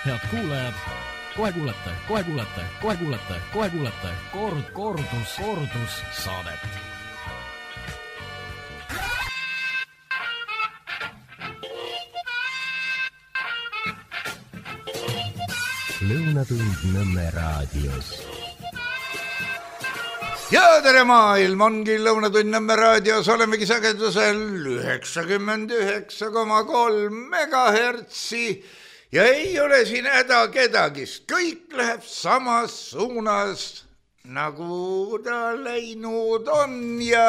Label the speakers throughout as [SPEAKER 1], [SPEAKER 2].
[SPEAKER 1] Head kuulajad, kohe kuulete kordus saadet.
[SPEAKER 2] Lõunatund Nõmme raadios.
[SPEAKER 3] Ja tere maailm, ongi Lõunatund Nõmme raadios, olemegi sagedusel 99,3 megahertsi ja ei ole siin häda kedagist, kõik läheb samas suunas, nagu ta läinud on ja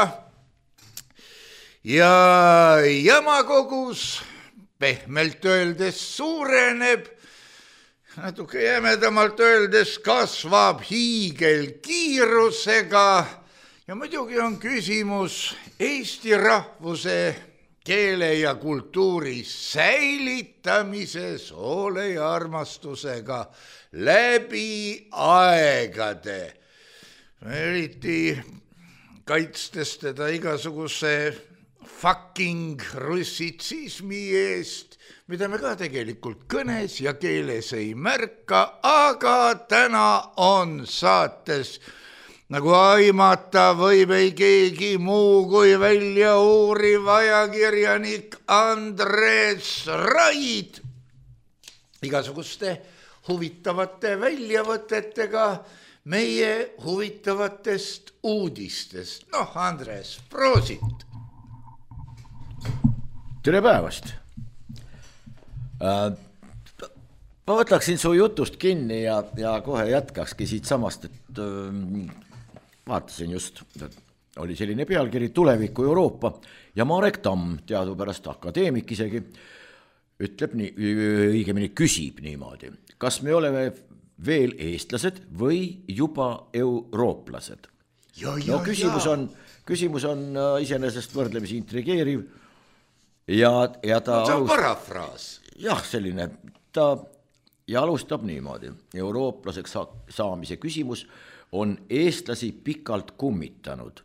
[SPEAKER 3] jamakogus pehmelt öeldes suureneb, natuke jämedamalt öeldes kasvab hiigelkiirusega ja muidugi on küsimus Eesti rahvuse, keele ja kultuuri säilitamises hoole ja armastusega läbi aegade. Eriti kaitstes teda igasuguse fucking russitsismi eest, mida me ka tegelikult kõnes ja keeles ei märka, aga täna on saates, nagu aimata võib ei keegi muu kui välja uuriv ajakirjanik Andres Raid igasuguste huvitavate väljavõtetega meie huvitavatest uudistest. Noh, Andres, proosit!
[SPEAKER 4] Tere päevast! Ma võtaksin su jutust kinni ja kohe jätkakski siit samast, et vaatasin just, oli selline pealkiri Tuleviku Euroopa ja Marek Tamm, teadupärast akadeemik isegi, ütleb nii, õigemini küsib niimoodi, kas me oleme veel eestlased või juba eurooplased? No küsimus on iseenesest võrdlemisi intrigeeriv ja ta
[SPEAKER 3] see on parafraas.
[SPEAKER 4] Jah, selline, ta alustab niimoodi. Eurooplaseks saamise küsimus on eestlasi pikalt kummitanud.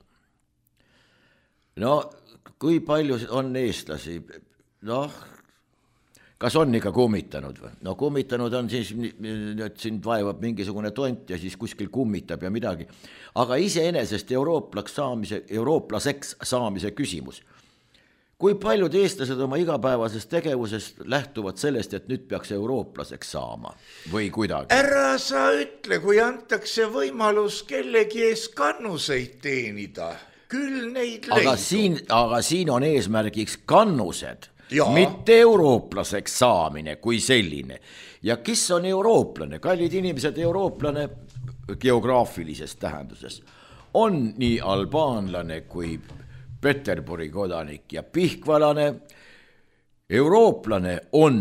[SPEAKER 4] No, kui palju on eestlasi? Noh, kas on ikka kummitanud või? No kummitanud on siis, et sind vaevab mingisugune tont ja siis kuskil kummitab ja midagi. Aga iseenesest eurooplaseks saamise küsimus. Kui paljud eestlased oma igapäevasest tegevusest lähtuvad sellest, et nüüd peaks eurooplaseks saama või kuidagi?
[SPEAKER 3] Ära sa ütle, kui antakse võimalus kellegi ees kannuseid teenida, küll neid leidub.
[SPEAKER 4] Aga siin on eesmärgiks kannused, mitte eurooplaseks saamine kui selline. Ja kes on eurooplane? Kallid inimesed, eurooplane geograafilises tähenduses on nii albaanlane kui Peterburi kodanik ja pihkvalane. Eurooplane on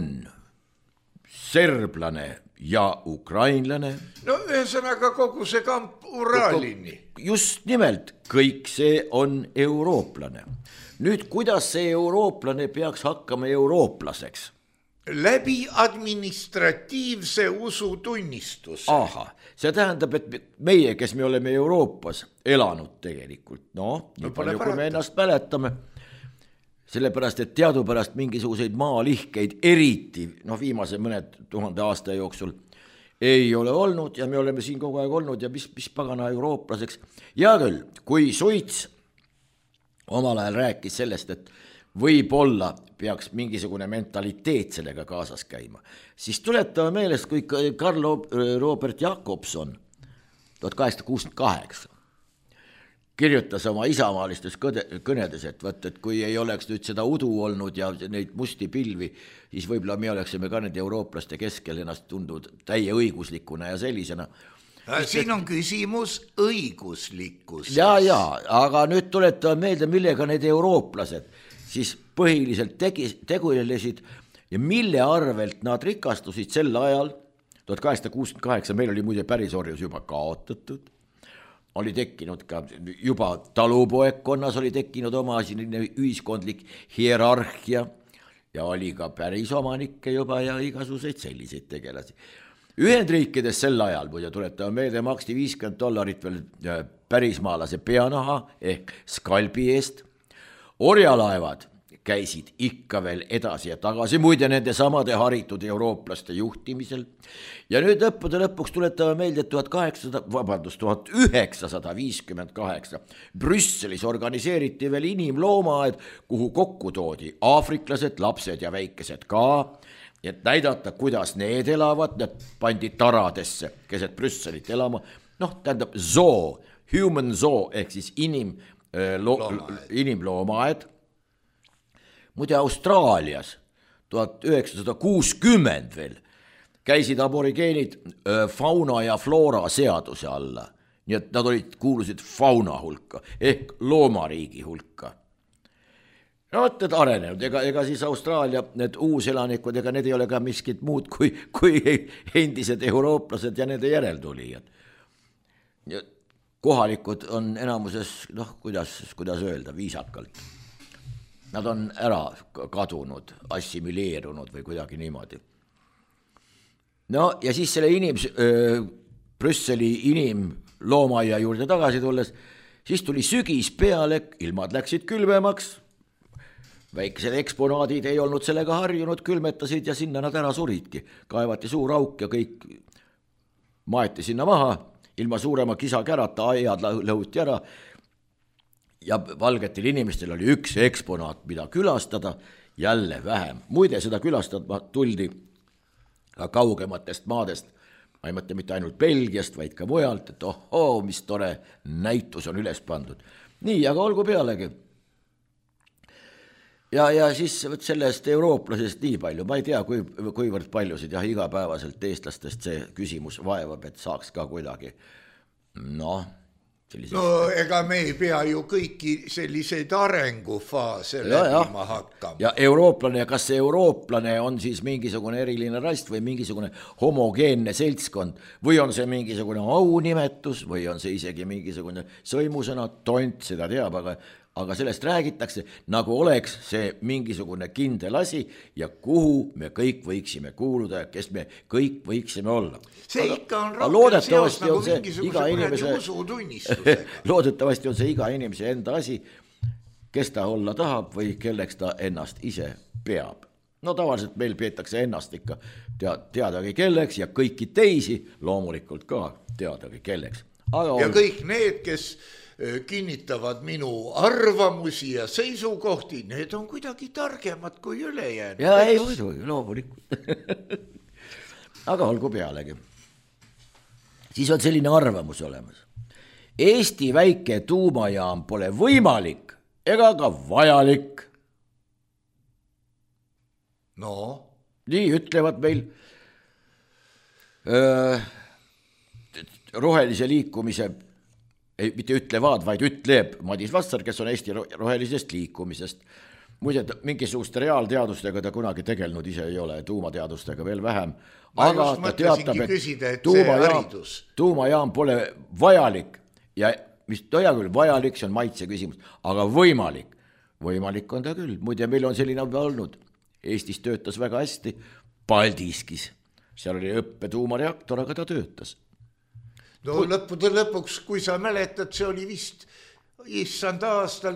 [SPEAKER 4] serblane ja ukrainlane.
[SPEAKER 3] No ühesõnaga kogu see kamp Uralini.
[SPEAKER 4] Just nimelt, kõik see on eurooplane. Nüüd, kuidas see eurooplane peaks hakkama eurooplaseks?
[SPEAKER 3] Läbi administratiivse usutunnistus.
[SPEAKER 4] Aha, see tähendab, et meie, kes me oleme Euroopas elanud tegelikult, nii palju kui me ennast mäletame, sellepärast, et teadupärast mingisuguseid maalihkeid eriti, viimase mõned 1000 aasta jooksul ei ole olnud ja me oleme siin kogu aeg olnud ja mis pagana eurooplaseks. Ja küll, kui Suits omal ajal rääkis sellest, et võib-olla peaks mingisugune mentaliteet sellega kaasas käima, siis tuletame meelest, kui Karl Robert Jakobson 1868 kirjutas oma isamaalistes kõnedes, et kui ei oleks nüüd seda udu olnud ja neid musti pilvi, siis võib-olla me oleksime ka need eurooplaste keskel ennast tundunud täie õiguslikuna ja sellisena.
[SPEAKER 3] Siin on küsimus õiguslikkus.
[SPEAKER 4] Ja, aga nüüd tuletame meelde, millega need eurooplased siis põhiliselt tegelesid ja mille arvelt nad rikastusid sel ajal, 1868, meil oli muide pärisorjus juba kaotatud, oli tekkinud ka juba talupoegkonnas oli tekkinud oma ühiskondlik hierarhia ja oli ka pärisomanikke juba ja igasuguseid selliseid tegelasi. Ühendriikides sel ajal, muide tuletame meelde, maksti $50 veel pärismaalase peanaha ehk skalbi eest. Orjalaevad käisid ikka veel edasi ja tagasi, muide nende samade haritud eurooplaste juhtimisel. Ja nüüd lõppude lõpuks tuletame meelde, et 1958 Brüsselis organiseeriti veel inimloomaaed, kuhu kokku toodi aafriklased, lapsed ja väikesed ka, et näidata, kuidas need elavad, need pandi taradesse keset Brüsselit elama, tähendab zoo, human zoo ehk siis inimloomaaed. Muide Austraalias 1960 veel käisid aborigeenid fauna ja floora seaduse alla, nii et nad kuulusid fauna hulka ehk loomariigi hulka. No et arenenud, ega siis Austraalia need uuselanikud, ega need ei ole ka miskit muud kui endised eurooplased ja nende järeltulijad. Kohalikud on enamuses, kuidas öelda, viisakalt. Nad on ära kadunud, assimileerunud või kuidagi niimoodi. No ja siis selle Brüsseli inimloomaia juurde tagasi tulles, siis tuli sügis peale, ilmad läksid külmemaks, väikesed eksponaadid ei olnud sellega harjunud, külmetasid ja sinna nad ära suridki. Kaevati suur auk ja kõik maeti sinna maha, ilma suurema kisakärata, aiad lõhuti ära ja valgetel inimestel oli üks eksponaat, mida külastada, jälle vähem. Muide, seda külastada tuldi ka kaugematest maadest, ma ei mõtle mitte ainult Belgiast, vaid ka mujalt, et mis tore näitus on üles pandud. Nii, aga olgu pealegi. Ja siis sellest eurooplasest nii palju, ma ei tea, kuivõrd paljusid igapäevaselt eestlastest see küsimus vaevab, et saaks ka kuidagi,
[SPEAKER 3] ega me ei pea ju kõiki selliseid arengufaase läbima hakkama.
[SPEAKER 4] Ja eurooplane, kas see eurooplane on siis mingisugune eriline rast või mingisugune homogeenne seltskond või on see mingisugune aunimetus või on see isegi mingisugune sõimusõna, tont, seda teab, aga sellest räägitakse, nagu oleks see mingisugune kindel asi ja kuhu me kõik võiksime kuuluda ja kes me kõik võiksime olla.
[SPEAKER 3] See ikka on rohkem seos nagu mingisuguse kuradi usutunnistusega.
[SPEAKER 4] Loodetavasti on see iga inimese enda asi, kes ta olla tahab või kelleks ta ennast ise peab. Tavaliselt meil peetakse ennast ikka teadagi kelleks ja kõiki teisi loomulikult ka teadagi kelleks.
[SPEAKER 3] Ja kõik need, kes kinnitavad minu arvamusi ja seisukohti, need on kuidagi targemad kui ülejäänud.
[SPEAKER 4] Ja ei muidu, loomulikult. Aga olgu pealegi. Siis on selline arvamus olemas. Eesti väike tuumajaam pole võimalik ega ka vajalik. Nii ütlevad meil rohelise liikumise mitte ütlevad, vaid ütleb Madis Vassar, kes on Eesti rohelisest liikumisest. Muide, mingisuguste reaalteadustega ta kunagi tegelnud ise ei ole, tuumateadustega veel vähem. Aga ta teatab, et tuumajaam pole vajalik ja mis hea küll, vajalik, see on maitse küsimus, aga võimalik. Võimalik on ta küll. Muide, meil on selline olnud. Eestis töötas väga hästi Paldiskis. Seal oli õppetuumareaktor, aga ta töötas.
[SPEAKER 3] Lõppude lõpuks, kui sa mäletad, see oli vist issand aastal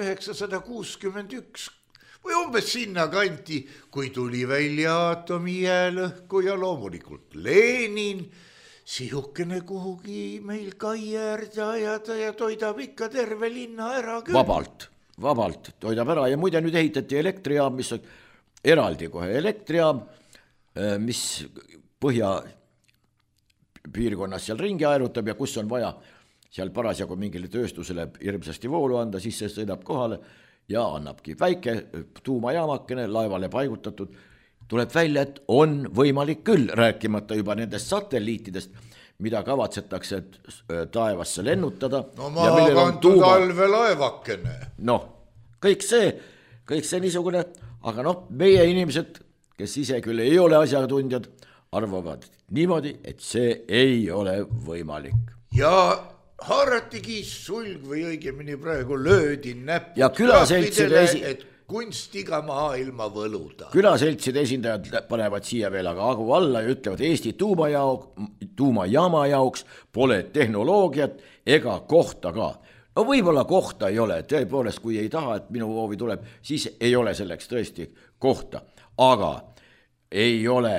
[SPEAKER 3] 1961 või umbes sinna kanti, kui tuli välja atomijäälõhku ja loomulikult Lenin, sihukene kuhugi meil Kaiäärde ajada ja toidab ikka terve linna ära küll.
[SPEAKER 4] Vabalt toidab ära ja muide nüüd ehitati elektrijaam, mis on eraldi kohe elektrijaam, mis põhja piirkonnas seal ringi aerutab ja kus on vaja seal parasjagu mingile tööstusele hirmsasti voolu anda, siis see sõidab kohale ja annabki väike tuumajaamakene laevale paigutatud. Tuleb välja, et on võimalik küll, rääkimata juba nendest satelliitidest, mida kavatsetakse taevasse lennutada.
[SPEAKER 3] Maha kantud allveelaevakene.
[SPEAKER 4] Kõik see niisugune, aga meie inimesed, kes ise küll ei ole asjatundjad, arvavad niimoodi, et see ei ole võimalik.
[SPEAKER 3] Ja haaratigi sulg või õigemini praegu löödi näpud
[SPEAKER 4] ja külaseltside
[SPEAKER 3] et kunstiga maailma võluda.
[SPEAKER 4] Külaseltside esindajad panevad siia veel aga agu alla ja ütlevad, Eesti tuumajaama jaoks pole tehnoloogiat ega kohta ka. no võib-olla kohta ei ole, tõepoolest, kui ei taha, et minu hoovi tuleb, siis ei ole selleks tõesti kohta, aga ei ole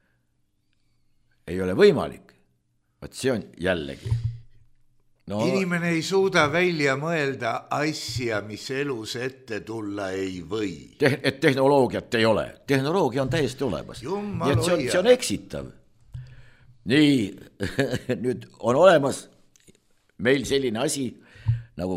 [SPEAKER 4] võimalik. Vaat see on jällegi. No,
[SPEAKER 3] inimene ei suuda välja mõelda asja, mis elus ette tulla ei või.
[SPEAKER 4] Et tehnoloogiat ei ole. Tehnoloogia on täiesti olemas. Nii et see on eksitav. Nii, nüüd on olemas meil selline asi nagu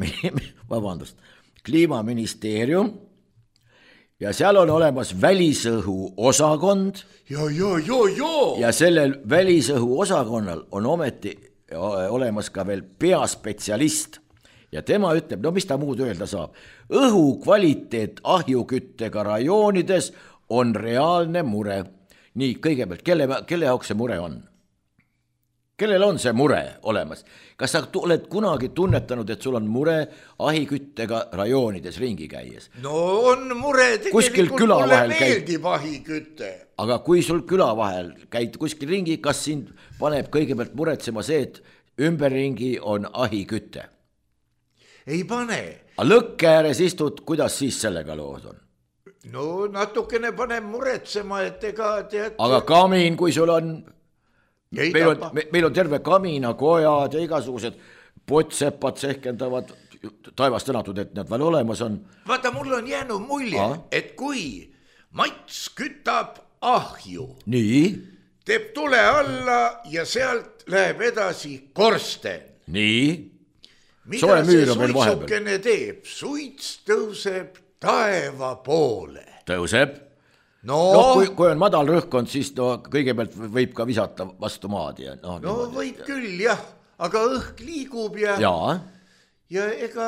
[SPEAKER 4] kliimaministeerium ja seal on olemas välisõhu osakond ja sellel välisõhu osakonnal on ometi olemas ka veel peaspetsialist ja tema ütleb, no mis ta muud öelda saab, õhu kvaliteet ahjuküttega rajoonides on reaalne mure. Nii, kõigepealt, kelle jaoks see mure on? Kellel on see mure olemas? Kas sa oled kunagi tunnetanud, et sul on mure ahiküttega rajoonides ringi käies?
[SPEAKER 3] No on mure, tegelikult mulle meeldib ahikütte.
[SPEAKER 4] Aga kui sul küla vahel käid kuskil ringi, kas sind paneb kõigepealt muretsema see, et ümberringi on ahikütte?
[SPEAKER 3] Ei pane.
[SPEAKER 4] Aga lõkke ääres istud, kuidas siis sellega lood on?
[SPEAKER 3] No natukene paneb muretsema, et ega tead...
[SPEAKER 4] Aga kamiin, kui sul on... Meil on terve kaminakojad ja igasugused pottsepad sehkendavad, taevast tänatud, et need veel olemas on.
[SPEAKER 3] Vaata, mul on jäänud mulje, et kui Mats kütab ahju,
[SPEAKER 4] nii,
[SPEAKER 3] teeb tule alla ja sealt läheb edasi korsten.
[SPEAKER 4] Nii,
[SPEAKER 3] mida see suitsukene teeb? Suits tõuseb taeva poole.
[SPEAKER 4] Tõuseb? No kui on madal rõhkkond, siis kõigepealt võib ka visata vastu maad. Ja,
[SPEAKER 3] no võib küll, jah, aga õhk liigub ja ega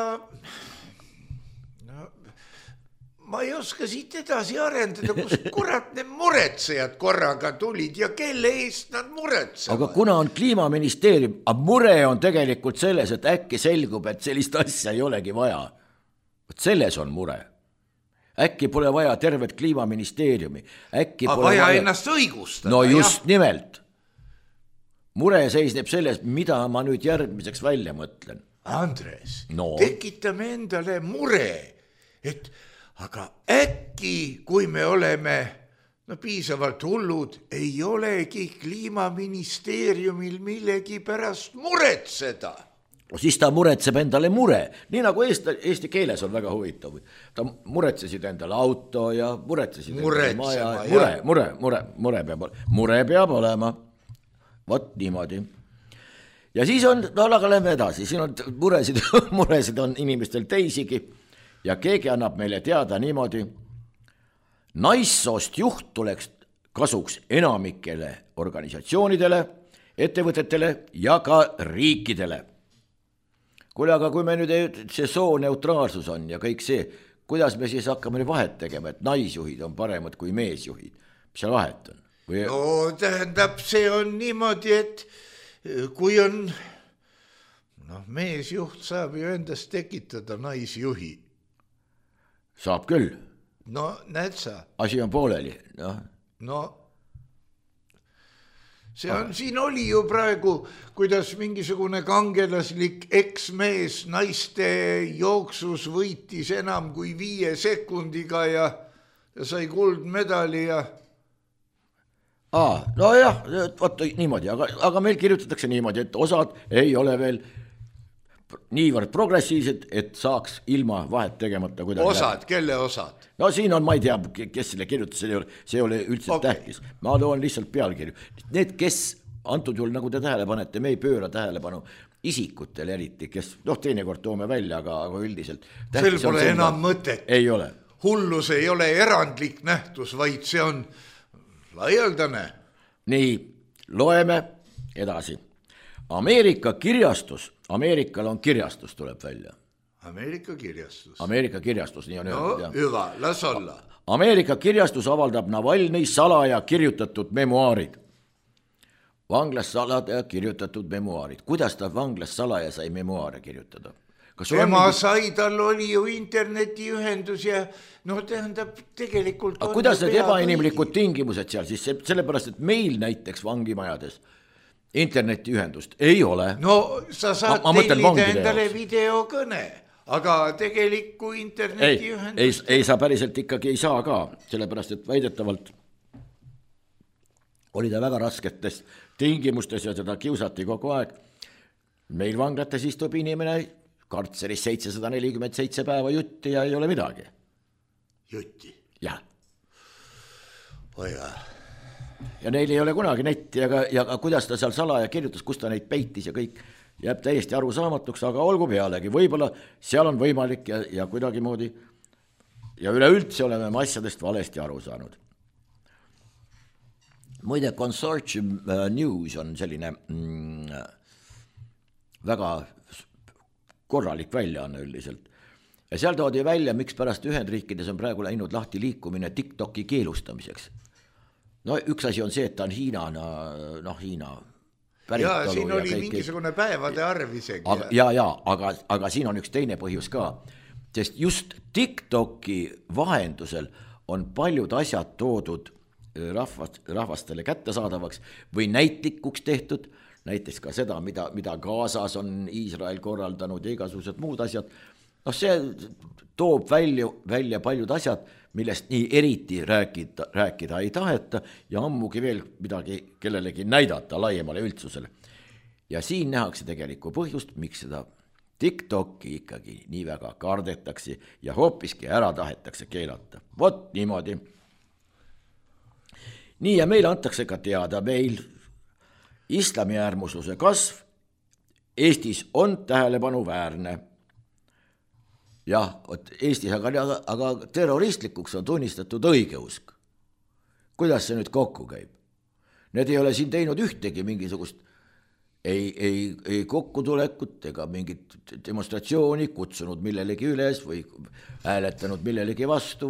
[SPEAKER 3] ma ei oska siit edasi arendada, kus kurat need muretsejad korraga tulid ja kelle eest nad muretsevad.
[SPEAKER 4] Aga kuna on kliimaministeerium, aga mure on tegelikult selles, et äkki selgub, et sellist asja ei olegi vaja. Selles on mure. Äkki pole vaja tervet kliimaministeeriumi.
[SPEAKER 3] Vaja ennast õigustada.
[SPEAKER 4] No just nimelt. Mure seisneb selles, mida ma nüüd järgmiseks välja mõtlen.
[SPEAKER 3] Andres, tekitame endale mure, et aga äkki, kui me oleme piisavalt hullud, ei olegi kliimaministeeriumil millegi pärast muretseda.
[SPEAKER 4] Siis ta muretseb endale mure, nii nagu eesti keeles on väga huvitav. Ta muretsesid endale auto ja muretsesid endale maja. Mure peab olema. Vot niimoodi. Ja siis on, aga lähme edasi, siin on muresid on inimestel teisigi ja keegi annab meile teada niimoodi. Naissoost juht tuleks kasuks enamikele organisatsioonidele, ettevõtetele ja ka riikidele. Kuule, aga kui me nüüd see sooneutraalsus on ja kõik see, kuidas me siis hakkame vahet tegema, et naisjuhid on paremad kui meesjuhid? Mis seal vahet on?
[SPEAKER 3] No tähendab, see on niimoodi, et kui on meesjuht saab ju endast tekitada naisjuhi.
[SPEAKER 4] Saab küll.
[SPEAKER 3] No näed sa.
[SPEAKER 4] Asi on pooleli.
[SPEAKER 3] No see on, siin oli ju praegu, kuidas mingisugune kangelaslik eksmees naiste jooksus võitis enam kui 5 sekundiga ja sai kuldmedali ja...
[SPEAKER 4] No jah, vaata niimoodi, aga meil kirjutatakse niimoodi, et osad ei ole veel niivõrd progressiivsed, et saaks ilma vahet tegemata kuidagi.
[SPEAKER 3] Osad, kelle osad?
[SPEAKER 4] No siin on, ma ei tea, kes selle kirjutas, see ei ole üldse tähtis. Ma toon lihtsalt pealkirju. Need, kes antud juhul, nagu te tähele panete, me ei pööra tähelepanu isikutele eriti, kes, teinekord toome välja, aga üldiselt.
[SPEAKER 3] Sel pole enam mõtet.
[SPEAKER 4] Ei ole.
[SPEAKER 3] Hullus ei ole erandlik nähtus, vaid see on laialdane.
[SPEAKER 4] Nii, loeme edasi. Ameerika Ameerikal on kirjastus, tuleb välja.
[SPEAKER 3] Ameerika kirjastus,
[SPEAKER 4] nii on öeldud.
[SPEAKER 3] No, hüva, las olla.
[SPEAKER 4] Ameerika kirjastus avaldab Navalnõi salaja kirjutatud memuaarid. Vanglas salaja kirjutatud memuaarid. Kuidas ta vanglas salaja sai memuaare kirjutada?
[SPEAKER 3] Tema sai, tal oli ju internetiühendus ja tähendab tegelikult...
[SPEAKER 4] Aga kuidas need ebainimlikud tingimused seal siis? Sellepärast, et meil näiteks vangimajades internetiühendust, ei ole.
[SPEAKER 3] no sa saad tellida endale
[SPEAKER 4] jaoks.
[SPEAKER 3] videokõne, aga tegelikku internetiühendust
[SPEAKER 4] ei saa päriselt ikkagi ei saa ka, sellepärast et väidetavalt oli ta väga rasketes tingimustes ja seda kiusati kogu aeg. Meil vanglates istub inimene kartseris 747 päeva jutti ja ei ole midagi.
[SPEAKER 3] Jutti?
[SPEAKER 4] Jah.
[SPEAKER 3] Oja.
[SPEAKER 4] Ja neil ei ole kunagi netti ja kuidas ta seal salaja kirjutas, kus ta neid peitis ja kõik jääb täiesti arusaamatuks, aga olgu pealegi, võib-olla seal on võimalik ja kuidagi moodi ja üleüldse oleme me asjadest valesti aru saanud. Muide, Consortium News on selline väga korralik väljaanne üldiselt. Ja seal toodi välja, miks pärast Ühendriikides on praegu läinud lahti liikumine TikToki keelustamiseks. No üks asi on see, et ta on Hiina päritolu.
[SPEAKER 3] Ja siin oli mingisugune päevade arv isegi.
[SPEAKER 4] Aga siin on üks teine põhjus ka, sest just TikToki vahendusel on paljud asjad toodud rahvastele kättesaadavaks või näitlikuks tehtud, näiteks ka seda, mida Gazas on Iisrael korraldanud ja igasugused muud asjad. See toob välja paljud asjad, millest nii eriti rääkida ei taheta ja ammugi veel midagi kellelegi näidata laiemale üldsusele. Ja siin nähakse tegelikku põhjust, miks seda TikToki ikkagi nii väga kardetakse ja hoopiski ära tahetakse keelata. Vot niimoodi. Nii ja meile antakse ka teada, meil islami äärmusluse kasv Eestis on tähelepanuväärne. Jah, Eestis aga terroristlikuks on tunnistatud õigeusk. Kuidas see nüüd kokku käib? Need ei ole siin teinud ühtegi mingisugust ei kokkutulekut ega mingit demonstratsiooni, kutsunud millelegi üles või hääletanud millelegi vastu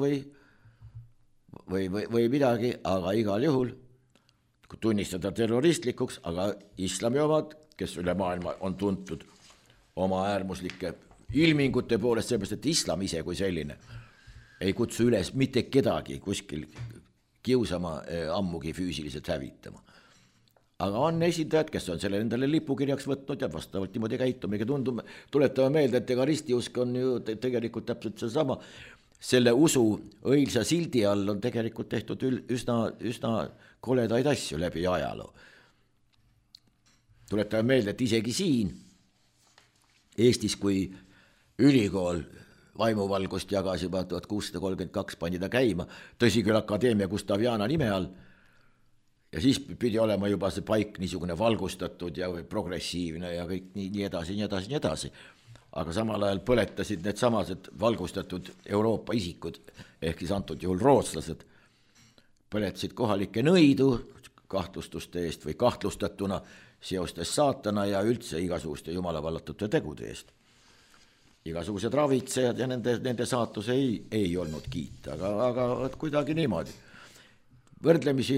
[SPEAKER 4] või midagi, aga igal juhul tunnistada terroristlikuks, aga islami omad, kes üle maailma on tuntud oma äärmuslike ilmingute poolest, seepärast, et islam ise kui selline ei kutsu üles mitte kedagi kuskil kiusama, ammugi füüsiliselt hävitama. Aga on esindajad, kes on selle endale lipukirjaks võtnud ja vastavalt niimoodi käitumegi tuletame meelde, et ega ristiusk on ju tegelikult täpselt seesama. Selle usu õilsa sildi all on tegelikult tehtud üsna koledaid asju läbi ajaloo. Tuletame meelde, et isegi siin Eestis, kui ülikool vaimuvalgust jagas juba 1632, pani ta käima, tõsi küll Akadeemia Gustaviana nime all, ja siis pidi olema juba see paik niisugune valgustatud ja progressiivne ja kõik nii edasi. Aga samal ajal põletasid need samased valgustatud Euroopa isikud, ehk siis antud juhul rootslased, põletasid kohalikke nõidu kahtlustuste eest või kahtlustatuna seostes saatana ja üldse igasuguste jumalavallatute tegude eest. Igasugused ravitsejad ja nende saatus ei olnud kiita, aga kuidagi niimoodi. Võrdlemisi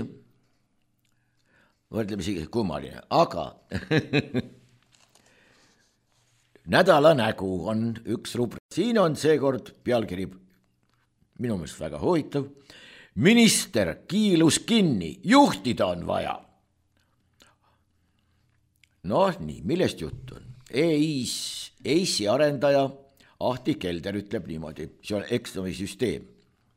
[SPEAKER 4] kummaline, aga nädala nägu on üks rubrik. Siin on seekord pealkiri minu meelest väga huvitav. Minister kiilus kinni, juhtida on vaja. Nii, millest juttu on? EIS-i arendaja Ahti Kelder ütleb niimoodi, see on eksamisüsteem.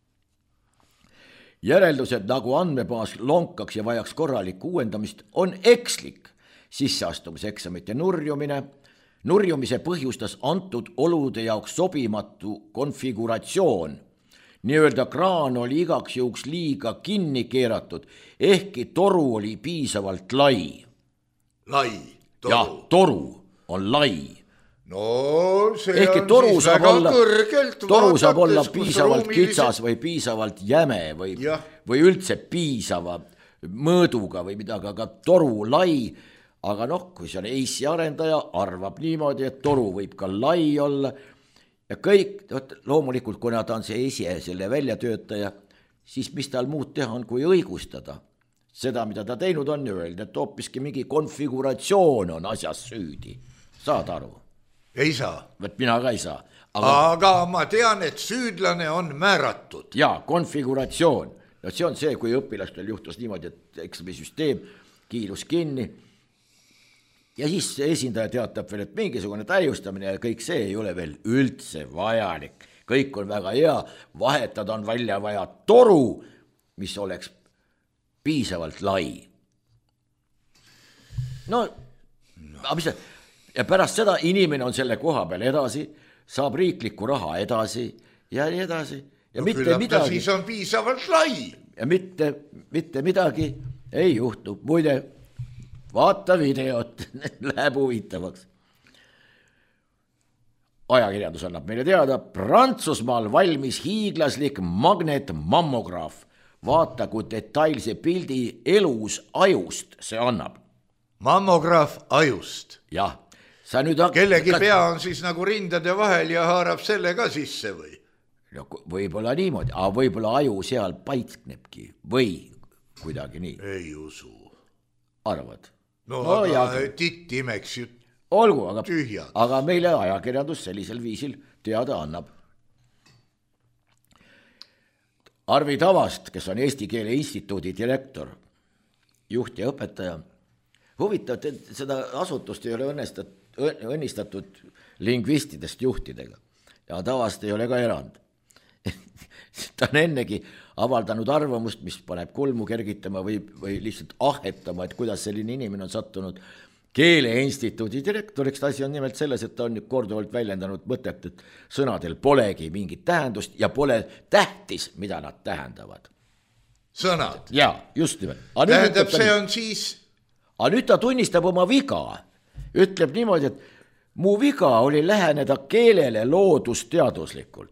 [SPEAKER 4] Järeldused nagu andmebaas lonkaks ja vajaks korralikku uuendamist on ekslik. Sisseastumiseksamite nurjumise põhjustas antud olude jaoks sobimatu konfiguratsioon. Nii-öelda kraan oli igaks juhuks liiga kinni keeratud, ehkki toru oli piisavalt lai.
[SPEAKER 3] Lai, toru.
[SPEAKER 4] Jah, toru on lai.
[SPEAKER 3] No see
[SPEAKER 4] ehkki
[SPEAKER 3] on siis väga kõrgelt.
[SPEAKER 4] Toru saab olla piisavalt kitsas või piisavalt jäme või üldse piisava mõõduga või midagi, aga toru lai. Aga kui see on EIS-i arendaja, arvab niimoodi, et toru võib ka lai olla. Ja kõik, loomulikult, kuna ta on see selle väljatöötaja, siis mis tal muud teha on, kui õigustada seda, mida ta teinud on, öelda, et hoopiski mingi konfiguratsioon on asjas süüdi. Saad aru?
[SPEAKER 3] Ei saa.
[SPEAKER 4] Mina ka ei saa.
[SPEAKER 3] Aga ma tean, et süüdlane on määratud.
[SPEAKER 4] Jaa, konfiguratsioon. See on see, kui õpilastel juhtus niimoodi, et eksamisüsteem kiilus kinni ja siis see esindaja teatab veel, et mingisugune täiustamine ja kõik see ei ole veel üldse vajalik. Kõik on väga hea, vahetada on välja vaja toru, mis oleks piisavalt lai. No, ja pärast seda inimene on selle koha peal edasi, saab riiklikku raha edasi ja nii edasi. Ja
[SPEAKER 3] no küllap ta siis on piisavalt lai.
[SPEAKER 4] Ja mitte midagi ei juhtu. Muide, vaata videot, läheb huvitavaks. Ajakirjandus annab meile teada, Prantsusmaal valmis hiiglaslik magnetmammograaf. Vaata, kui detailse pildi elus ajust see annab.
[SPEAKER 3] Mammograaf ajust?
[SPEAKER 4] Jah. Sa nüüd
[SPEAKER 3] kellegi pea on siis nagu rindade vahel ja haarab selle ka sisse või?
[SPEAKER 4] No, võib-olla niimoodi, aga võib-olla aju seal paiknebki või kuidagi nii.
[SPEAKER 3] Ei usu.
[SPEAKER 4] Arvad?
[SPEAKER 3] No aga titt imeks ju
[SPEAKER 4] olgu,
[SPEAKER 3] tühjad.
[SPEAKER 4] Aga meile ajakirjandus sellisel viisil teada annab. Arvi Tavast, kes on Eesti Keele Instituudi direktor, juht ja õpetaja, huvitav, et seda asutust ei ole õnnistatud lingvistidest juhtidega ja Tavast ei ole ka erand. Ta on ennegi avaldanud arvamust, mis paneb kulmu kergitama või lihtsalt ahetama, et kuidas selline inimene on sattunud Keele Instituudi direktoriks. Asi on nimelt selles, et ta on korduvalt väljendanud mõtet, et sõnadel polegi mingit tähendust ja pole tähtis, mida nad tähendavad.
[SPEAKER 3] Sõnad?
[SPEAKER 4] Jaa, just nimelt.
[SPEAKER 3] Tähendab, see on siis...
[SPEAKER 4] Aga nüüd ta tunnistab oma viga. Ütleb niimoodi, et mu viga oli läheneda keelele loodusteaduslikult.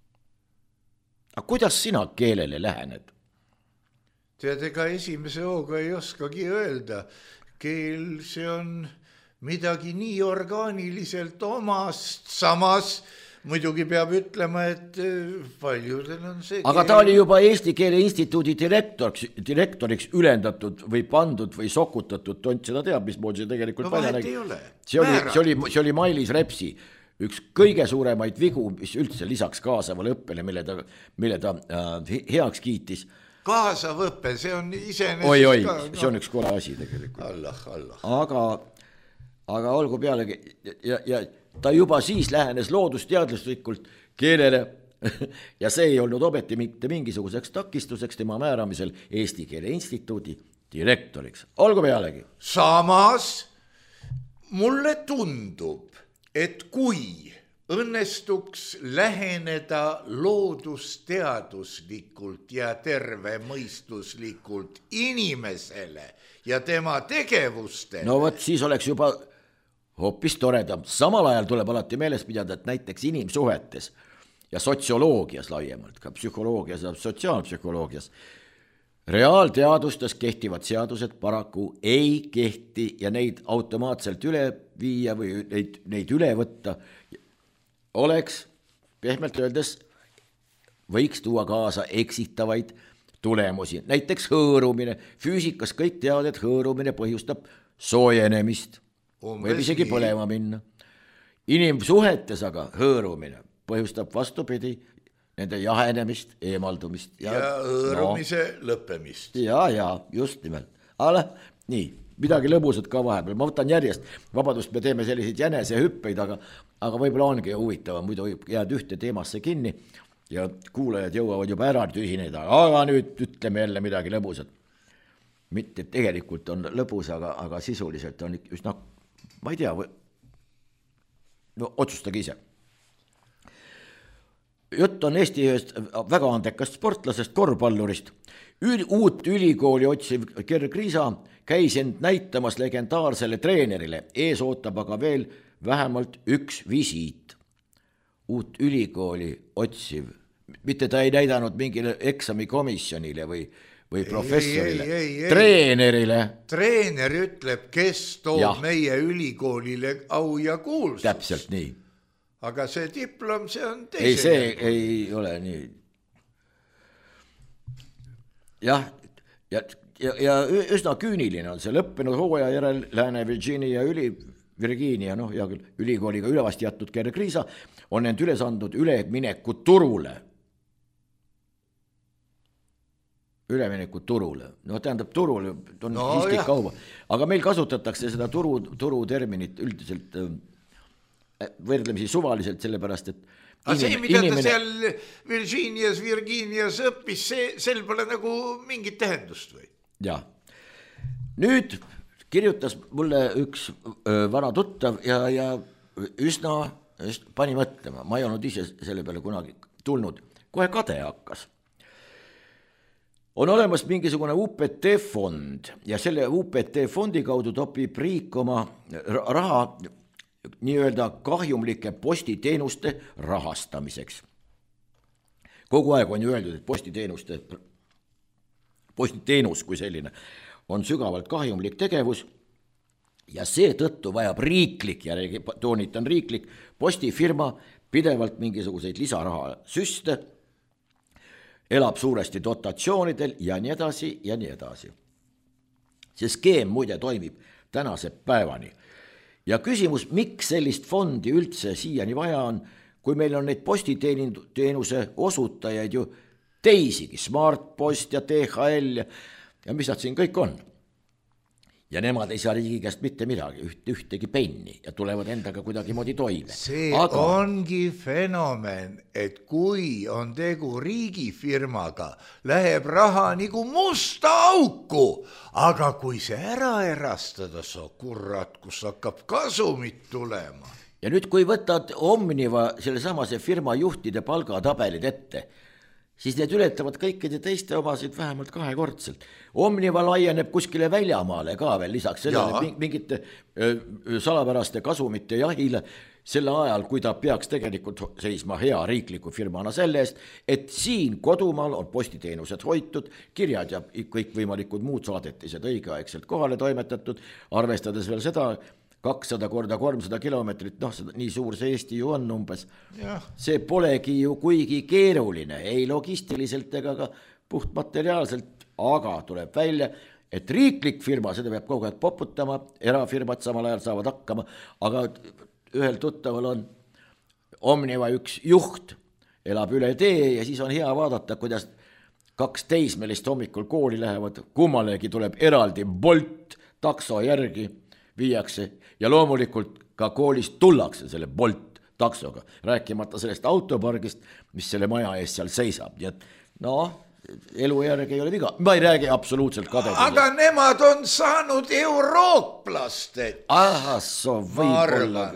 [SPEAKER 4] Aga kuidas sina keelele lähened?
[SPEAKER 3] Tead, ega esimese hooga ei oskagi öelda. Keel, see on midagi nii orgaaniliselt omast, samas muidugi peab ütlema, et paljudel on see
[SPEAKER 4] aga ta oli juba Eesti Keele Instituudi direktoriks ülendatud või pandud või sokutatud, tont seda teab, mismoodi see tegelikult
[SPEAKER 3] välja nägi.
[SPEAKER 4] See oli Mailis Repsi üks kõige suuremaid vigu, mis üldse lisaks kaasavale õppele, mille ta heaks kiitis.
[SPEAKER 3] Kaasav õppe, see on iseenesest
[SPEAKER 4] oi, see on üks kole asi tegelikult.
[SPEAKER 3] Allah.
[SPEAKER 4] Aga olgu pealegi, ja ta juba siis lähenes loodusteaduslikult keelele ja see ei olnud obeti mitte mingisuguseks takistuseks tema määramisel Eesti Keele Instituudi direktoriks. Olgu pealegi.
[SPEAKER 3] Samas mulle tundub, et kui õnnestuks läheneda loodusteaduslikult ja tervemõistuslikult inimesele ja tema tegevustele.
[SPEAKER 4] No võt, siis oleks juba hoopis toredam. Samal ajal tuleb alati meeles pidada, et näiteks inimsuhetes ja sotsioloogias laiemalt, ka psühholoogias ja sotsiaalpsühholoogias, reaalteadustes kehtivad seadused paraku ei kehti ja neid automaatselt üle viia või neid üle võtta oleks, pehmelt öeldes, võiks tuua kaasa eksitavaid tulemusi. Näiteks hõõrumine. Füüsikas kõik teavad, et hõõrumine põhjustab soojenemist. Võib isegi põlema minna. Inimsuhetes aga hõõrumine põhjustab vastupidi nende jahenemist, eemaldumist.
[SPEAKER 3] Ja hõõrumise lõppemist.
[SPEAKER 4] Ja, just nimelt. Nii, midagi lõbusat ka vahepeal. Ma võtan järjest. Vabadust me teeme selliseid jänese hüppeid, aga võib-olla ongi huvitav, muidu jääd ühte teemasse kinni ja kuulajad jõuavad juba ära tühineda. Aga nüüd ütleme jälle midagi lõbusat. Mitte tegelikult on lõbus, aga sisuliselt on üsna, ma ei tea, no otsustage ise. Jutt on Eesti ühest väga andekast sportlasest, korvpallurist. Uut ülikooli otsiv Gerg Riisa käis end näitamas legendaarsele treenerile. Ees ootab aga veel vähemalt üks visiit. Uut ülikooli otsiv. Mitte ta ei näidanud mingile eksamikomisjonile või professorile. Treenerile.
[SPEAKER 3] Treener ütleb, kes toob meie ülikoolile au ja kuulsust.
[SPEAKER 4] Täpselt nii.
[SPEAKER 3] Aga see diplom, see on teise.
[SPEAKER 4] Ei, see ei ole nii. Jah, ja üsna küüniline on see lõppenud hooaja järel Lääne-Virginia ülikooliga ülevasti jätnud Gerg Riisa on end üles andnud ülemineku turule. ülemineku turule. No tähendab, turul on
[SPEAKER 3] No
[SPEAKER 4] siiski
[SPEAKER 3] jah.
[SPEAKER 4] kauba, aga meil kasutatakse seda turu terminit üldiselt võrdlemisi suvaliselt, sellepärast, et
[SPEAKER 3] aga see, mida ta seal Virginias õppis, sel pole nagu mingit tähendust või?
[SPEAKER 4] Jah. Nüüd kirjutas mulle üks vana tuttav ja üsna pani mõtlema, ma ei olnud ise selle peale kunagi tulnud, kohe kade hakkas. On olemas mingisugune UPT fond ja selle UPT fondi kaudu topib riik oma raha nii-öelda kahjumlike postiteenuste rahastamiseks. Kogu aeg on ju öeldud, et postiteenus kui selline on sügavalt kahjumlik tegevus ja seetõttu vajab riiklik, järgi toonitan riiklik, postifirma pidevalt mingisuguseid lisaraha süste, elab suuresti dotatsioonidel ja nii edasi ja nii edasi. See skeem muide toimib tänase päevani. Ja küsimus, miks sellist fondi üldse siiani vaja on, kui meil on neid postiteenuse osutajaid ju teisigi, Smartpost ja DHL ja mis nad siin kõik on. Ja nemad ei saa riigi käest mitte midagi, ühtegi penni ja tulevad endaga kuidagi moodi toime.
[SPEAKER 3] See ongi fenomen, et kui on tegu riigifirmaga, läheb raha nagu musta auku, aga kui see ära erastada, sa kurat, kus hakkab kasumit tulema.
[SPEAKER 4] Ja nüüd, kui võtad Omniva sellesamase firma juhtide palgatabelid ette, siis need ületavad kõikide teiste omasid vähemalt 2-kordselt. Omniva laieneb kuskile väljamaale ka veel lisaks sellele mingite salapäraste kasumite jahile selle ajal, kui ta peaks tegelikult seisma hea riikliku firmana selle eest, et siin kodumaal on postiteenused hoitud, kirjad ja kõik võimalikud muud saadetised õigeaegselt kohale toimetatud, arvestades veel seda 200 korda 300 kilomeetrit, nii suur see Eesti ju on umbes.
[SPEAKER 3] Ja.
[SPEAKER 4] See polegi ju kuigi keeruline, ei logistiliselt ega ka puhtmateriaalselt, aga tuleb välja, et riiklik firma, seda peab kogu aeg poputama, erafirmad samal ajal saavad hakkama, aga ühel tuttaval on Omniva üks juht, elab üle tee ja siis on hea vaadata, kuidas 2 teismelist hommikul kooli lähevad, kummalegi tuleb eraldi Bolt takso järgi, viiakse ja loomulikult ka koolist tullakse selle Bolt taksoga, rääkimata sellest autopargist, mis selle maja ees seal seisab. Ja elu järgi ei ole viga, ma ei räägi absoluutselt kadedusest.
[SPEAKER 3] Aga nemad on saanud eurooplaste.
[SPEAKER 4] So võib-olla.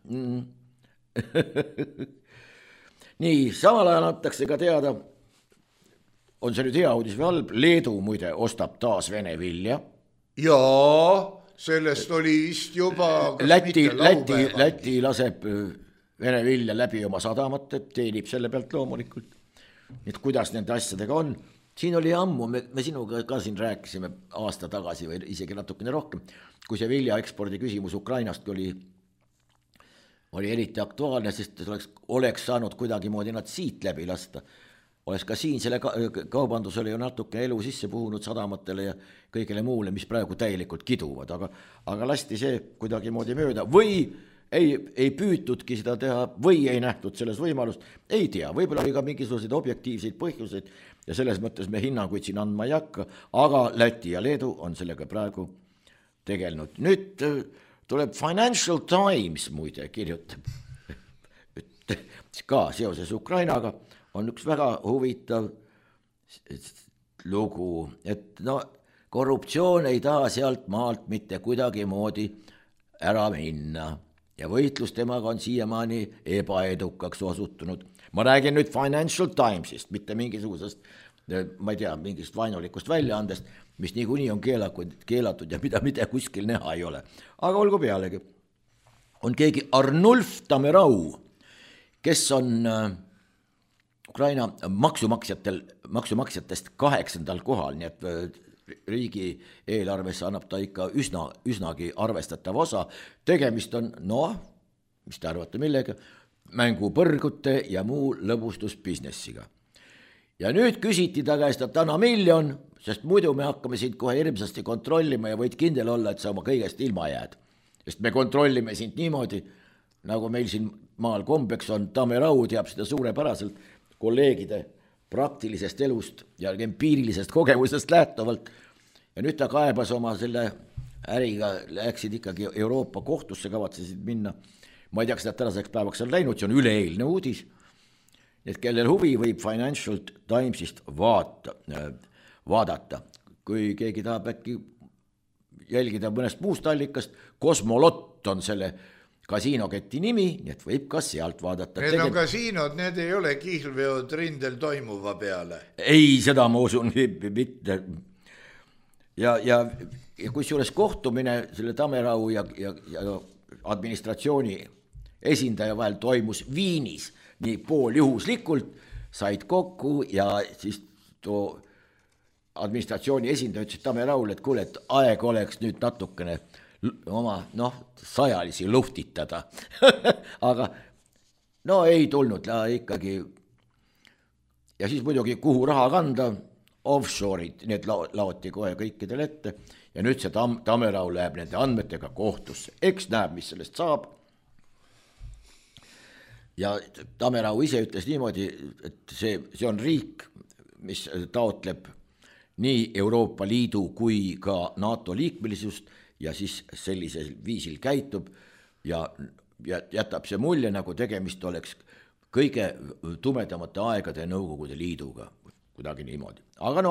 [SPEAKER 4] Nii, samal ajal antakse ka teada, on see nüüd hea uudis või halb, Leedu muide ostab taas Vene vilja.
[SPEAKER 3] Jaa. Sellest oli vist juba
[SPEAKER 4] Läti laseb Vene vilja läbi oma sadamat, teenib selle pealt loomulikult. Et kuidas nende asjadega on. Siin oli ammu, me sinuga ka siin rääkisime aasta tagasi või isegi natukene rohkem, kui see vilja ekspordi küsimus Ukrainast oli eriti aktuaalne, sest oleks saanud kuidagi moodi nad siit läbi lasta. Oleks ka siin selle kaubandusele ju natuke elu sisse puhunud sadamatele ja kõigele muule, mis praegu täielikult kiduvad, aga lasti see kuidagi moodi mööda või ei püütudki seda teha või ei nähtud selles võimalust, ei tea, võib-olla oli ka mingisuguseid objektiivseid põhjuseid ja selles mõttes me hinnanguid siin andma ei hakka, aga Läti ja Leedu on sellega praegu tegelenud. Nüüd tuleb Financial Times muide kirjutab ka seoses Ukrainaga on üks väga huvitav lugu, et korruptsioon ei taha sealt maalt mitte kuidagi moodi ära minna ja võitlus temaga on siiamaani ebaedukaks osutunud. Ma räägin nüüd Financial Timesist, mitte mingisugusest, ma ei tea, mingist vaenulikust väljaandest, mis niikuinii on keelatud ja mida kuskil näha ei ole. Aga olgu pealegi, on keegi Arnulf Tamerau, kes on Ukraina maksumaksjatest 8. kohal, nii et riigi eelarvesse annab ta ikka üsnagi arvestatav osa. Tegemist on, mis te arvate millega, mängupõrgute ja muu lõbustusbusinessiga. Ja nüüd küsiti ta käest, et anna 1 miljon, sest muidu me hakkame sind kohe hirmsasti kontrollima ja võid kindel olla, et sa oma kõigest ilma jääd. Sest me kontrollime sind niimoodi, nagu meil siin maal kombeks on, Tamerau teab seda suurepäraselt, kolleegide praktilisest elust ja empiirilisest kogemusest lähtuvalt ja nüüd ta kaebas oma selle äriga, läksid ikkagi Euroopa kohtusse, kavatsesid minna, ma ei tea, kas nad tänaseks päevaks on läinud, see on üleeilne uudis, et kellel huvi võib Financial Timesist vaadata, kui keegi tahab äkki jälgida mõnest muust allikast, Kosmolott on selle kasiinoketi nimi, nii et võib ka sealt vaadata.
[SPEAKER 3] Need on kasiinod, need ei ole kihlveod rindel toimuva peale.
[SPEAKER 4] Ei, seda ma usun mitte. Ja kus juures kohtumine selle Tamerau ja administratsiooni esindaja vahel toimus Viinis, nii pooljuhuslikult said kokku ja siis too administratsiooni esindaja ütles Tameraule, et kuule, et aeg oleks nüüd natukene oma sajalisi luhtitada. Aga no ei tulnud ikkagi. Ja siis muidugi kuhu raha kanda, offshore'id, need laoti kohe kõikidel ette ja nüüd see Tamerau läheb nende andmetega kohtusse. Eks näeb, mis sellest saab. Ja Tamerau ise ütles niimoodi, et see on riik, mis taotleb nii Euroopa Liidu kui ka NATO liikmelisust ja siis sellisel viisil käitub ja jätab see mulje, nagu tegemist oleks kõige tumedamate aegade Nõukogude Liiduga, kuidagi niimoodi. Aga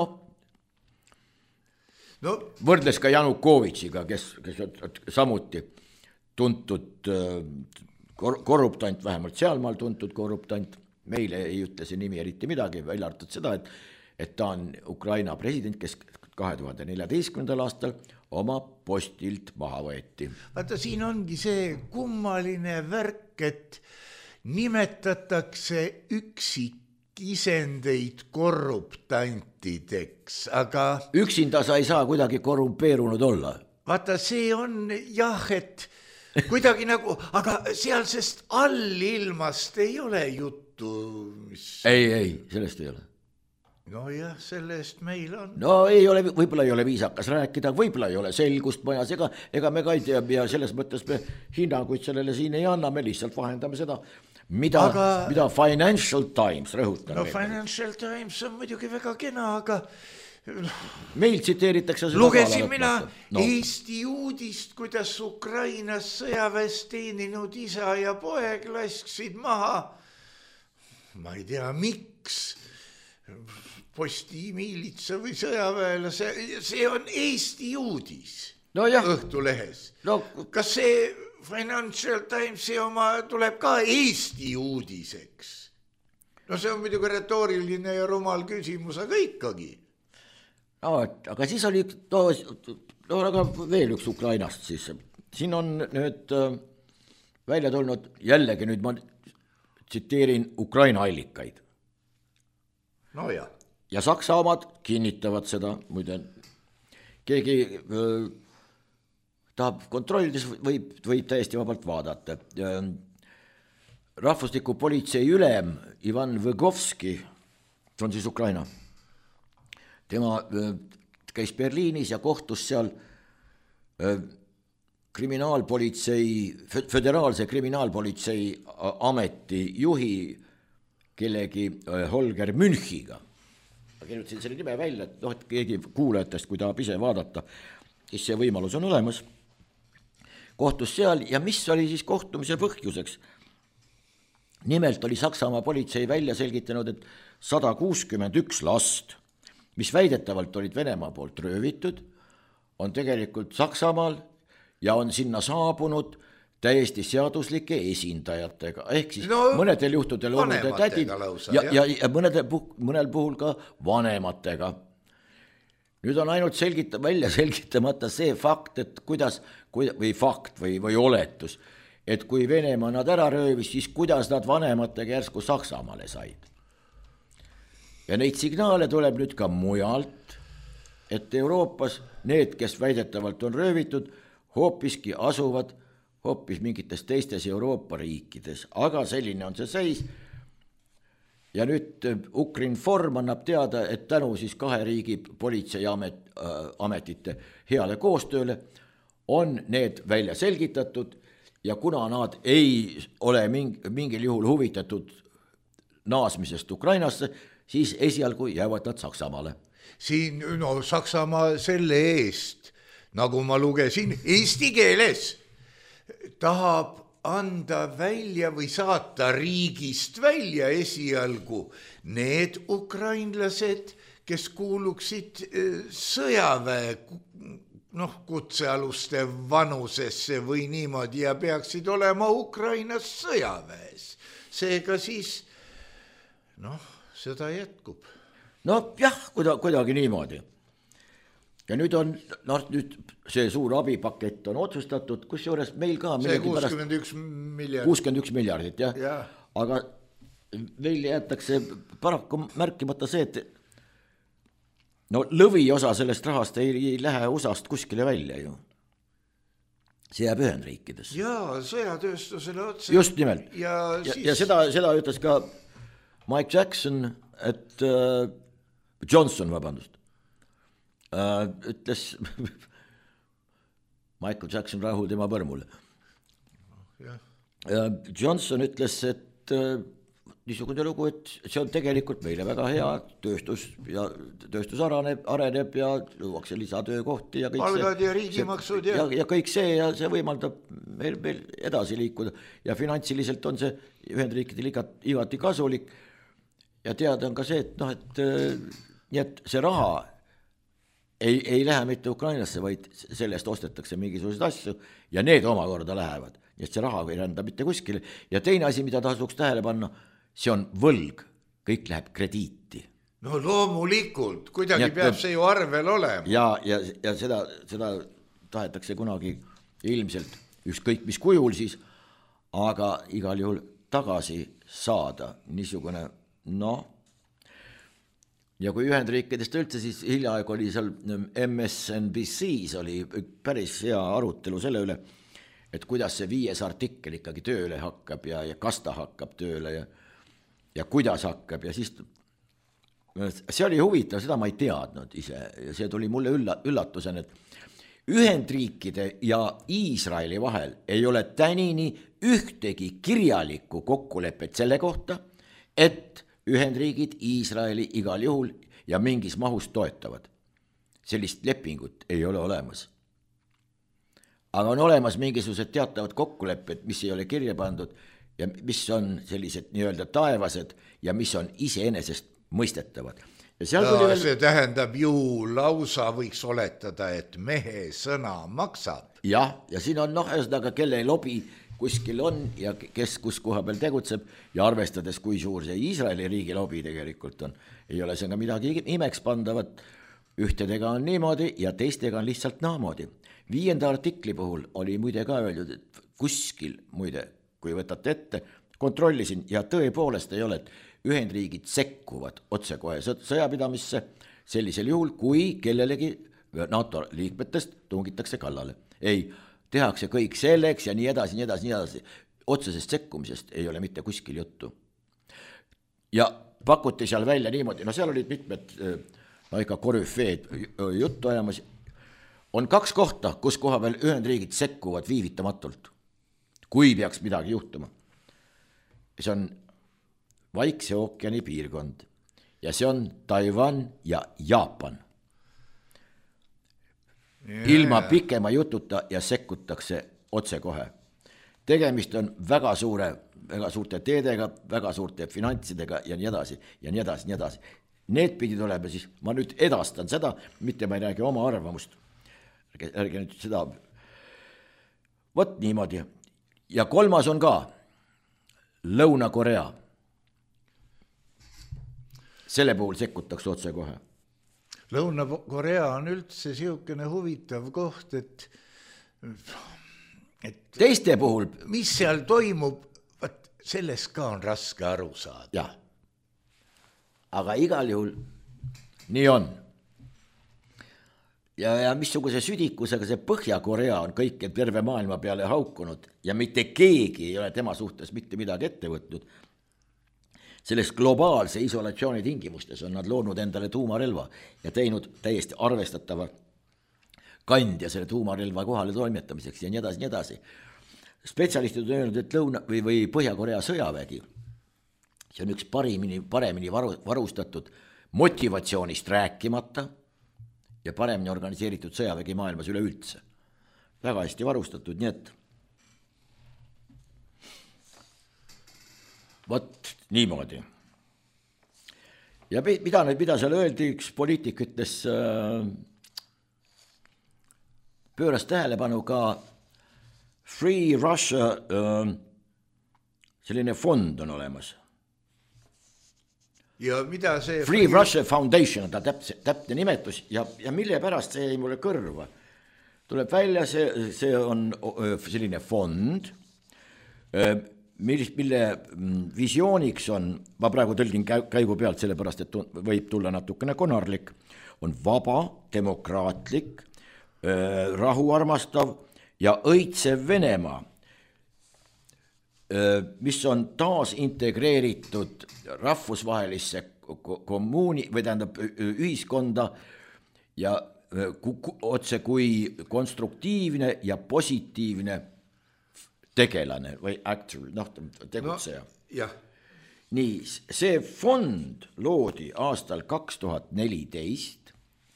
[SPEAKER 4] võrdles ka Janukovitšiga, kes samuti tuntud korruptant, vähemalt sealmaal tuntud korruptant, meile ei ütle see nimi eriti midagi, välja arvatud seda, et ta on Ukraina president, kes 2014. aastal oma postilt maha võeti.
[SPEAKER 3] Vaata, siin ongi see kummaline värk, et nimetatakse üksikisendeid korruptantideks, aga
[SPEAKER 4] üksinda sa ei saa kuidagi korrumpeerunud olla.
[SPEAKER 3] Vaata, see on jah, et kuidagi nagu, aga sealsest allilmast ei ole juttu.
[SPEAKER 4] Ei, sellest ei ole.
[SPEAKER 3] No jah, sellest meil on.
[SPEAKER 4] No ei ole, võib-olla ei ole viisakas rääkida, võib-olla ei ole selgust majas, ega me ka ei tea ja selles mõttes me hinnanguid sellele siin ei anna, me lihtsalt vahendame seda, mida Financial Times rõhutab.
[SPEAKER 3] No Financial Times on muidugi väga kena, aga
[SPEAKER 4] meil tsiteeritakse seda.
[SPEAKER 3] Lugesin mina Eesti uudist, kuidas Ukrainas sõjaväes teeninud isa ja poeg lasksid maha. Ma ei tea, miks postimiilitsa või sõjaväelase, see on Eesti uudis Õhtulehes. Kas see Financial Timesi oma tuleb ka Eesti uudiseks? No see on muidugi retooriline ja rumal küsimus, aga ikkagi.
[SPEAKER 4] Aga siis oli aga veel üks Ukrainast siis. Siin on nüüd välja tulnud, jällegi nüüd ma tsiteerin Ukraina allikaid.
[SPEAKER 3] No ja.
[SPEAKER 4] Ja Saksa omad kinnitavad seda, muide, keegi tahab kontrollides, võib täiesti vabalt vaadata. Rahvusliku politsei ülem Ivan Võgovski, see on siis Ukraina, tema käis Berliinis ja kohtus seal föderaalse kriminaalpolitsei ameti juhi kellegi Holger Münchiga. Ma kirjutasin selle nime välja, et keegi kuulajatest, kui tahab ise vaadata, siis see võimalus on olemas. Kohtus seal ja mis oli siis kohtumise põhjuseks? Nimelt oli Saksamaa politsei välja selgitanud, et 161 last, mis väidetavalt olid Venemaa poolt röövitud, on tegelikult Saksamaal ja on sinna saabunud täiesti seaduslike esindajatega, ehk siis mõnedel juhtudel olnud tädid ja mõnel puhul ka vanematega. Nüüd on ainult välja selgitamata see fakt, et või fakt või oletus, et kui Venemaa nad ära röövis, siis kuidas nad vanematega järsku Saksamaale said. Ja neid signaale tuleb nüüd ka mujalt, et Euroopas need, kes väidetavalt on röövitud, hoopiski asuvad hoopis mingites teistes Euroopa riikides, aga selline on see seis. Ja nüüd Ukrinform annab teada, et tänu siis 2 riigi politseiametite heale koostööle on need välja selgitatud ja kuna nad ei ole mingil juhul huvitatud naasmisest Ukrainasse, siis esialgu jäävad nad Saksamaale.
[SPEAKER 3] siin no Saksamaa selle eest, nagu ma lugesin eesti keeles, tahab anda välja või saata riigist välja esialgu need ukrainlased, kes kuuluksid sõjaväe kutsealuste vanusesse või niimoodi ja peaksid olema Ukrainas sõjaväes. Seega siis seda jätkub.
[SPEAKER 4] Jah, kuidagi niimoodi. Ja nüüd on, nüüd see suur abipakett on otsustatud, kus juures meil ka...
[SPEAKER 3] See 61 miljardit.
[SPEAKER 4] 61 miljardit, jah. Ja. Aga meil jäetakse paraku märkimata see, et lõviosa sellest rahast ei lähe USA-st kuskile välja ju. See jääb Ühendriikides.
[SPEAKER 3] Jaa, sõjatööstusele otse.
[SPEAKER 4] Just nimelt. Ja seda ütles ka Mike Jackson, et Johnson, vabandust, ütles Michael Jackson rahul tema põrmule. Johnson ütles, et niisugune lugu, et see on tegelikult meile väga hea tööstus ja tööstus areneb ja luuakse lisatöökohti ja kõik
[SPEAKER 3] palgad ja riigimaksud
[SPEAKER 4] ja kõik see ja see võimaldab meil edasi liikuda ja finantsiliselt on see Ühendriikidel igati kasulik ja teada on ka see, et nii et see raha ei lähe mitte Ukrainasse, vaid sellest ostetakse mingisuguseid asju ja need omakorda lähevad. Nii et see raha ei rända mitte kuskile. Ja teine asi, mida tasuks tähele panna, see on võlg. Kõik läheb krediiti.
[SPEAKER 3] No loomulikult, kuidagi peab see ju arvel olema.
[SPEAKER 4] Ja seda tahetakse kunagi ilmselt ükskõik mis kujul siis, aga igal juhul tagasi saada niisugune, ja kui Ühendriikidest üldse, siis hiljaaegu oli seal MSNBC's oli päris hea arutelu selle üle, et kuidas see 5. artikkel ikkagi tööle hakkab ja kas ta hakkab tööle ja kuidas hakkab ja siis see oli huvitav, seda ma ei teadnud ise ja see tuli mulle üllatusena, et Ühendriikide ja Iisraeli vahel ei ole tänini ühtegi kirjalikku kokkulepet selle kohta, et Ühendriigid Iisraeli igal juhul ja mingis mahus toetavad. Sellist lepingut ei ole olemas. Aga on olemas mingisugused teatavad kokkulepped, mis ei ole kirja pandud ja mis on sellised nii-öelda taevased ja mis on iseenesest mõistetavad. Ja
[SPEAKER 3] see tähendab ju lausa võiks oletada, et mehe sõna maksab.
[SPEAKER 4] Ja siin on ühesõnaga kelle lobi kuskil on ja kes kus koha peal tegutseb ja arvestades, kui suur see Iisraeli riigi lobi tegelikult on, ei ole see ka midagi imeks pandavat. Ühtedega on niimoodi ja teistega on lihtsalt naamoodi. 5. artikli puhul oli muide ka öeldud, et kuskil muide, kui võtate ette, kontrollisin ja tõepoolest ei ole, et Ühendriigid sekkuvad otsekohe sõjapidamisse sellisel juhul, kui kellelegi NATO liikmetest tungitakse kallale. Ei, tehakse kõik selleks ja nii edasi. Otsesest sekkumisest ei ole mitte kuskil juttu. Ja pakuti seal välja niimoodi, seal olid mitmed ikka korüfeed juttu ajamas. On 2 kohta, kus koha peal Ühendriigid sekkuvad viivitamatult, kui peaks midagi juhtuma. See on Vaikse ookeani piirkond ja see on Taiwan ja Jaapan. Ilma pikema jututa ja sekkutakse otsekohe. Tegemist on väga suurte teedega, väga suurte finantsidega ja nii edasi. Need pidid olema siis, ma nüüd edastan seda, mitte ma ei räägi oma arvamust. Ärge nüüd seda, võt niimoodi. Ja 3. on ka Lõuna-Korea. Selle puhul sekkutakse otsekohe.
[SPEAKER 3] Lõuna-Korea on üldse siukene huvitav koht, et
[SPEAKER 4] teiste puhul,
[SPEAKER 3] mis seal toimub, sellest ka on raske aru saada.
[SPEAKER 4] Jah, aga igal juhul nii on. Ja missuguse südikusega see Põhja-Korea on kõike terve maailma peale haukunud ja mitte keegi ei ole tema suhtes mitte midagi ette võtnud. Selles globaalse isolatsiooni tingimustes on nad loonud endale tuumarelva ja teinud täiesti arvestatava kandja selle tuumarelva kohale toimetamiseks ja nii edasi. Spetsialistid on öelnud, et või Põhja-Korea sõjavägi see on üks paremini varustatud, motivatsioonist rääkimata ja paremini organiseeritud sõjavägi maailmas üleüldse. Väga hästi varustatud, nii et vot niimoodi. Ja mida seal öeldi, üks poliitik ütles, pööras tähelepanu ka Free Russia, selline fond on olemas.
[SPEAKER 3] Ja mida see...
[SPEAKER 4] Free Russia Foundation on ta täpne nimetus ja mille pärast see jäi mulle kõrva. Tuleb välja, see on selline fond, mille visiooniks on, ma praegu tõlgin käigu pealt, sellepärast, et võib tulla natukene konarlik, on vaba, demokraatlik, rahuarmastav ja õitsev Venemaa, mis on taas integreeritud rahvusvahelisse kommuuni või tähendab ühiskonda ja otse kui konstruktiivne ja positiivne tegelane või actor, tegutseja.
[SPEAKER 3] Jah.
[SPEAKER 4] Nii, see fond loodi aastal 2014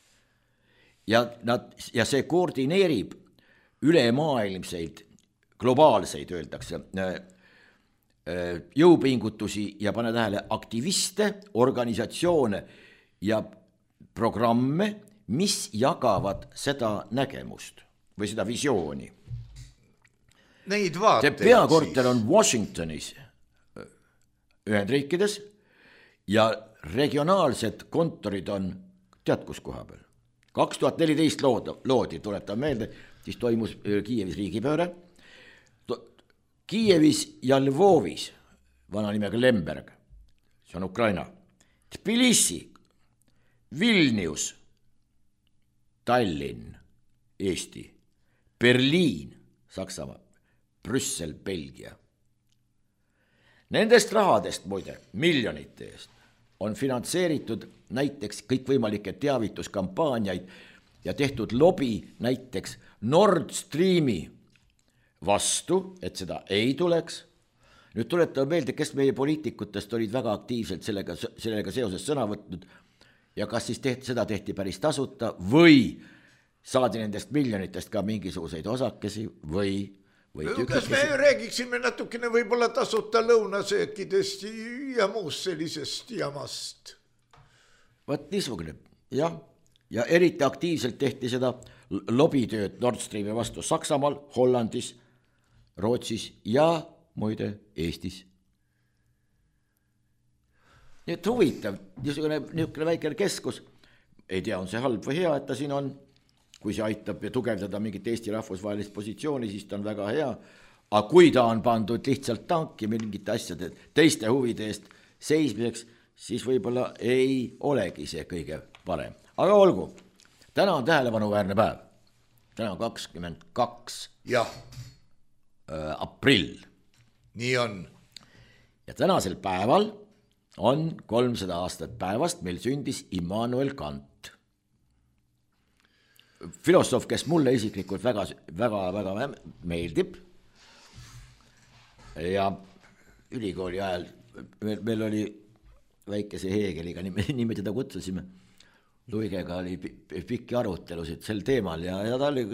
[SPEAKER 4] ja see koordineerib ülemaailmseid, globaalseid öeldakse, jõupingutusi ja pane tähele aktiviste, organisatsioone ja programme, mis jagavad seda nägemust või seda visiooni.
[SPEAKER 3] Neid vaateid
[SPEAKER 4] see peakorter on Washingtonis, Ühendriikides ja regionaalsed kontorid on tead kus koha peal. 2014 loodi, tuletan meelde, siis toimus Kiievis riigipööre. Kiievis ja Lvovis, vana nimega Lemberg, see on Ukraina, Tbilisi, Vilnius, Tallinn, Eesti, Berliin, Saksamaa, Brüssel, Belgia. Nendest rahadest, muide, miljonite eest on finantseeritud näiteks kõikvõimalikke teavituskampaaniaid ja tehtud lobi näiteks Nord Streami vastu, et seda ei tuleks. Nüüd tuletab meelde, kes meie poliitikutest olid väga aktiivselt sellega seoses sõna võtnud ja kas siis seda tehti päris tasuta või saadi nendest miljonitest ka mingisuguseid osakesi või
[SPEAKER 3] kas me räägiksime natukene võib-olla tasuta lõunasöökidest ja muust sellisest jamast?
[SPEAKER 4] Võt niisugune, jah. Ja eriti aktiivselt tehti seda lobitööd Nord Streami vastu Saksamaal, Hollandis, Rootsis ja muide Eestis. Nii et huvitav, niisugune väikene keskus, ei tea, on see halb või hea, et ta siin on, kui see aitab tugevdada mingit Eesti rahvusvahelist positsiooni, siis ta on väga hea, aga kui ta on pandud lihtsalt tanki mingite asjade teiste huvide eest seismiseks, siis võib-olla ei olegi see kõige parem. Aga olgu, täna on tähelepanuväärne päev, täna on 22.
[SPEAKER 3] Jah.
[SPEAKER 4] Aprill.
[SPEAKER 3] Nii on.
[SPEAKER 4] Ja tänasel päeval on 300 aastat päevast meil sündis Immanuel Kant. Filosoof, kes mulle isiklikult väga meeldib. Ja ülikooli ajal meil oli väikese Hegeliga, nime teda kutsusime. Luigega oli pikki arutelusid sel teemal ja ta oli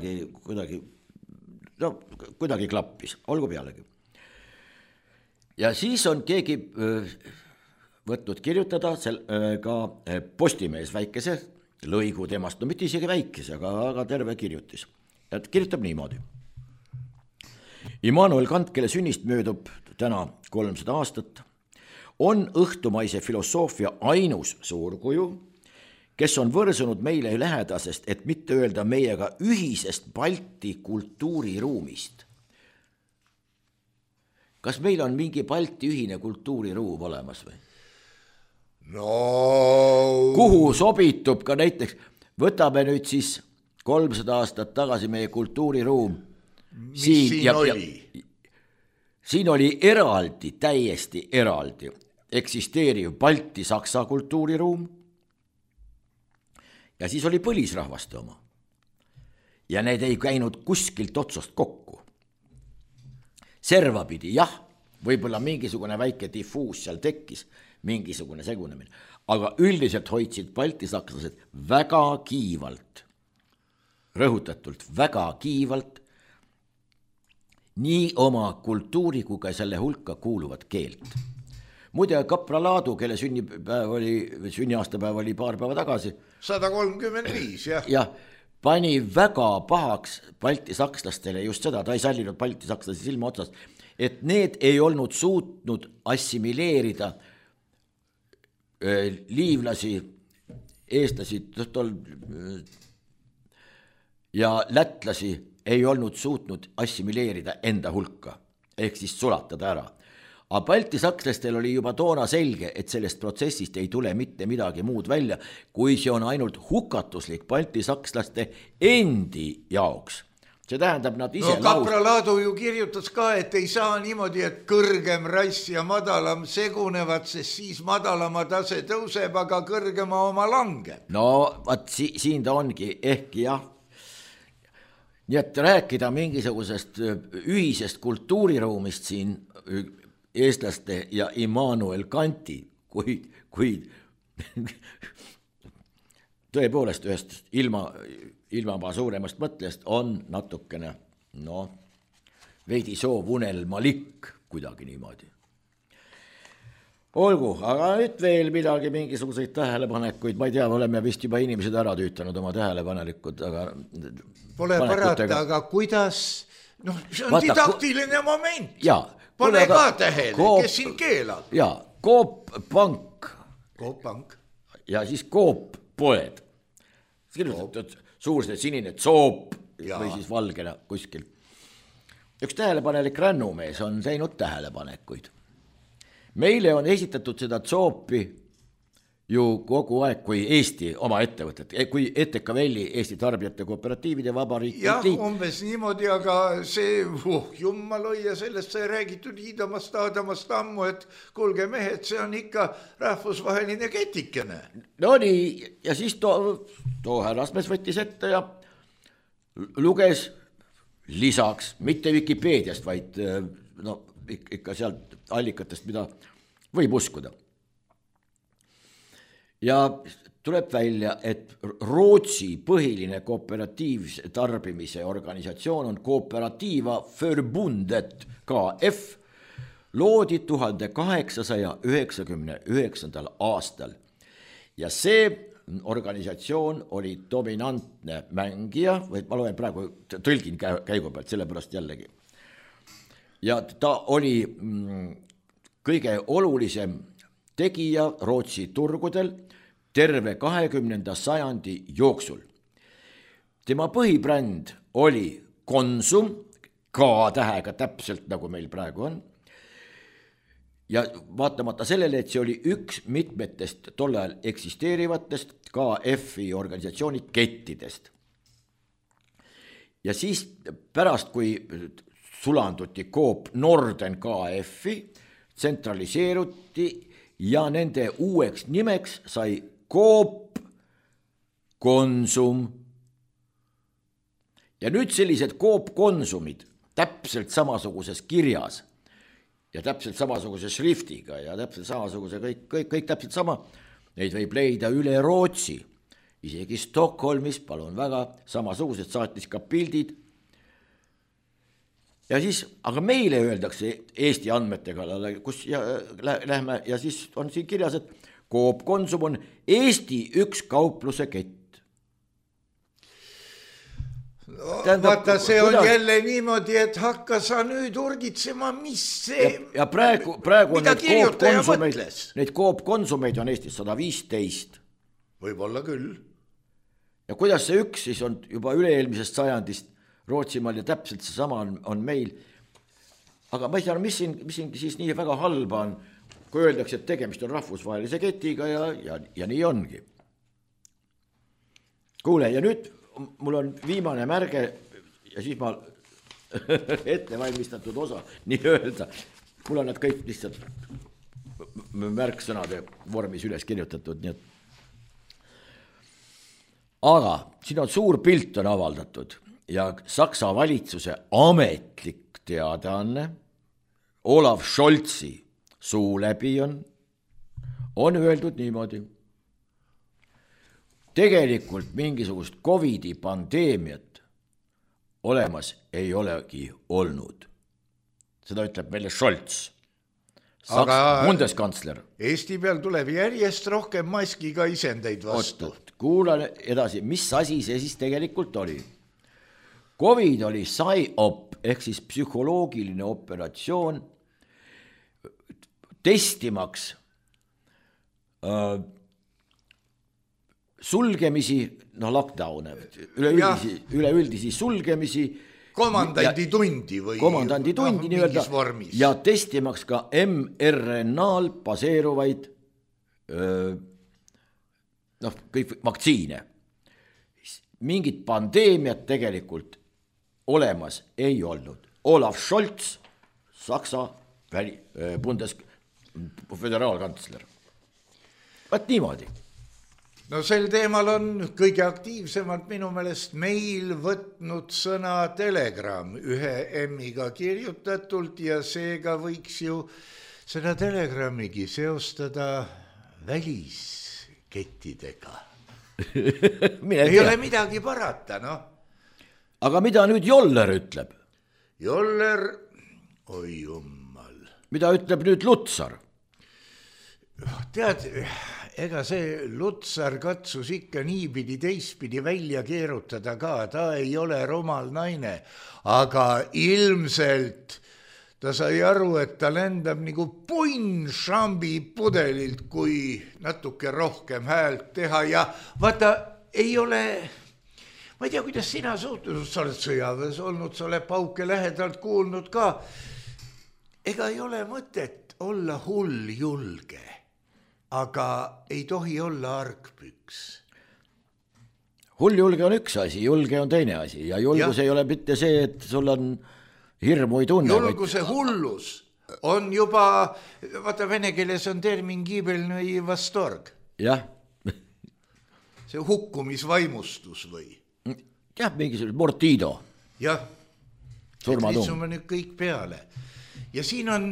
[SPEAKER 4] kuidagi klappis, olgu pealegi. Ja siis on keegi võtnud kirjutada ka Postimees väikese lõigu temast, no mitte isegi väikese, aga terve kirjutis. Et kirjutab niimoodi. Immanuel Kant, kelle sünnist möödub täna 300 aastat, on õhtumaise filosoofia ainus suurkuju, kes on võrsunud meile lähedasest, et mitte öelda meiega ühisest Balti kultuuriruumist. Kas meil on mingi Balti ühine kultuuriruum olemas või?
[SPEAKER 3] No.
[SPEAKER 4] Kuhu sobitub ka näiteks, võtame nüüd siis 300 aastat tagasi meie kultuuriruum. Siin oli eraldi, täiesti eraldi eksisteeriv Balti-Saksa kultuuriruum ja siis oli põlisrahvaste oma. Ja need ei käinud kuskilt otsast kokku. Servapidi, jah, võib-olla mingisugune väike difuus seal tekkis, mingisugune segunemine, aga üldiselt hoidsid baltisakslased väga kiivalt, rõhutatult väga kiivalt nii oma kultuuri kui ka selle hulka kuuluvat keelt. Muide, Kapra Laadu, kelle sünniaastapäev oli paar päeva tagasi,
[SPEAKER 3] 135, jah.
[SPEAKER 4] jah, pani väga pahaks baltisakslastele just seda, ta ei sallinud baltisakslasi silma otsast, et need ei olnud suutnud assimileerida liivlasi, eestlasi ja lätlasi ei olnud suutnud assimileerida enda hulka, ehk siis sulatada ära. Aga baltisakslastel oli juba toona selge, et sellest protsessist ei tule mitte midagi muud välja, kui see on ainult hukatuslik baltisakslaste endi jaoks. See tähendab, nad ise
[SPEAKER 3] Kapra Laadu ju kirjutas ka, et ei saa niimoodi, et kõrgem rass ja madalam segunevad, sest siis madalama tase tõuseb, aga kõrgema oma langeb.
[SPEAKER 4] No, vaat siin ta ongi ehkki jah. Nii et rääkida mingisugusest ühisest kultuuriruumist siin eestlaste ja Immanuel Kanti, kui tõepoolest ühest ilmamaa suuremast mõtlejast on natukene, veidi soov unelmalik kuidagi niimoodi. Olgu, aga nüüd veel midagi, mingisuguseid tähelepanekuid, ma ei tea, oleme vist juba inimesed ära tüütanud oma tähelepanelikud, aga
[SPEAKER 3] pole parata, aga kuidas, see on didaktiline moment. Pane ka tähele, kes siin keelab.
[SPEAKER 4] Jaa, Coop Pank.
[SPEAKER 3] Coop Pank.
[SPEAKER 4] Ja siis Coop Poed. Suur sinine soop või siis valgena kuskil. Üks tähelepanelik rännumees on teinud tähelepanekuid. Meile on esitatud seda soopi ju kogu aeg, kui Eesti oma ettevõtet, kui ETKVL-i Eesti Tarbijate Kooperatiivide Vabariik.
[SPEAKER 3] Jah, umbes niimoodi, aga see, jummal hoia, sellest sai räägitud hiidamast, aadamast ammu, et kuulge mehed, see on ikka rahvusvaheline ketikene.
[SPEAKER 4] No nii, ja siis too härrasmees võttis ette ja luges lisaks, mitte Wikipeediast, vaid ikka sealt allikatest, mida võib uskuda. Ja tuleb välja, et Rootsi põhiline kooperatiivse tarbimise organisatsioon on Kooperatiiva Förbundet, KF, loodi 1899. aastal. Ja see organisatsioon oli dominantne mängija, või ma loen praegu, tõlgin käigu pealt, sellepärast jällegi. Ja ta oli kõige olulisem tegija Rootsi turgudel terve 20. sajandi jooksul. Tema põhibränd oli Konsum, K-tähega täpselt nagu meil praegu on. Ja vaatamata sellele, et see oli üks mitmetest tollal eksisteerivatest KF-i organisatsiooni kettidest. Ja siis pärast, kui sulanduti Coop Norden KF-i, tsentraliseeruti ja nende uueks nimeks sai Coop Konsum. Ja nüüd sellised Coop Konsumid täpselt samasuguses kirjas ja täpselt samasuguse šriftiga ja täpselt samasuguse, kõik täpselt sama, neid võib leida üle Rootsi, isegi Stockholmis, palun väga, samasugused, saatis ka pildid. Ja siis, aga meile öeldakse Eesti andmete kallale, kus lähme ja siis on siin kirjas, et Coop Konsum on Eesti üks kaupluse kett.
[SPEAKER 3] Vaata, see on jälle niimoodi, et hakka sa nüüd urgitsema, mis see...
[SPEAKER 4] Ja praegu on neid Coop Konsumeid on Eestis 115.
[SPEAKER 3] Võib-olla küll.
[SPEAKER 4] Ja kuidas see üks siis on juba üle-eelmisest sajandist Rootsimaal ja täpselt see sama on meil. Aga ma ei tea, mis siin siis nii väga halba on, kui öeldakse, et tegemist on rahvusvahelise ketiga ja nii ongi. Kuule, ja nüüd mul on viimane märge ja siis ma ettevalmistatud osa nii öelda. Mul on need kõik lihtsalt märksõnade vormis üles kirjutatud. Nii et... Aga siin on suur pilt on avaldatud ja Saksa valitsuse ametlik teadaanne Olav Scholzi suu läbi on öeldud niimoodi. Tegelikult mingisugust Covidi pandeemiat olemas ei olegi olnud. Seda ütleb meile Scholz, bundeskantsler.
[SPEAKER 3] Eesti peal tuleb järjest rohkem maskiga isendeid vastu.
[SPEAKER 4] Kuulan edasi, mis asi see siis tegelikult oli? Covid oli PSYOP ehk siis psühholoogiline operatsioon testimaks sulgemisi, lockdown, üleüldisi sulgemisi.
[SPEAKER 3] Komandanditundi
[SPEAKER 4] nii-öelda ja testimaks ka mRNA-l baseeruvaid kõik vaktsiine. Mingit pandeemiat tegelikult olemas ei olnud. Olaf Scholz, Saksa föderaalkantsler. Vaat niimoodi.
[SPEAKER 3] No sel teemal on kõige aktiivsemalt minu meelest meil võtnud sõna Telegram ühe M-iga kirjutatult ja seega võiks ju seda Telegramigi seostada väliskettidega. Ei ole midagi parata,
[SPEAKER 4] Aga mida nüüd Joller ütleb?
[SPEAKER 3] Joller, oi jummal.
[SPEAKER 4] Mida ütleb nüüd Lutsar?
[SPEAKER 3] Tead, ega see Lutsar katsus ikka niipidi teistpidi välja keerutada ka, ta ei ole rumal naine, aga ilmselt ta sai aru, et ta lendab nagu punn šambi pudelilt, kui natuke rohkem häält teha ja vaata, ei ole, ma ei tea, kuidas sina suhtud, sa oled sõjaväes olnud, sa oled pauke lähedalt kuulnud ka, ega ei ole mõtet olla hull julge. Aga ei tohi olla argpüks.
[SPEAKER 4] Hull julge on üks asi, julge on teine asi ja julgus ei ole mitte see, et sul on hirmu ei tunne.
[SPEAKER 3] Julguse hullus on juba, vaata vene keeles on termin gibelnõi vastorg.
[SPEAKER 4] Jah.
[SPEAKER 3] See hukkumisvaimustus või?
[SPEAKER 4] Jah, mingisugune mortido.
[SPEAKER 3] Jah,
[SPEAKER 4] surmatung.
[SPEAKER 3] Nüüd kõik peale. Ja siin on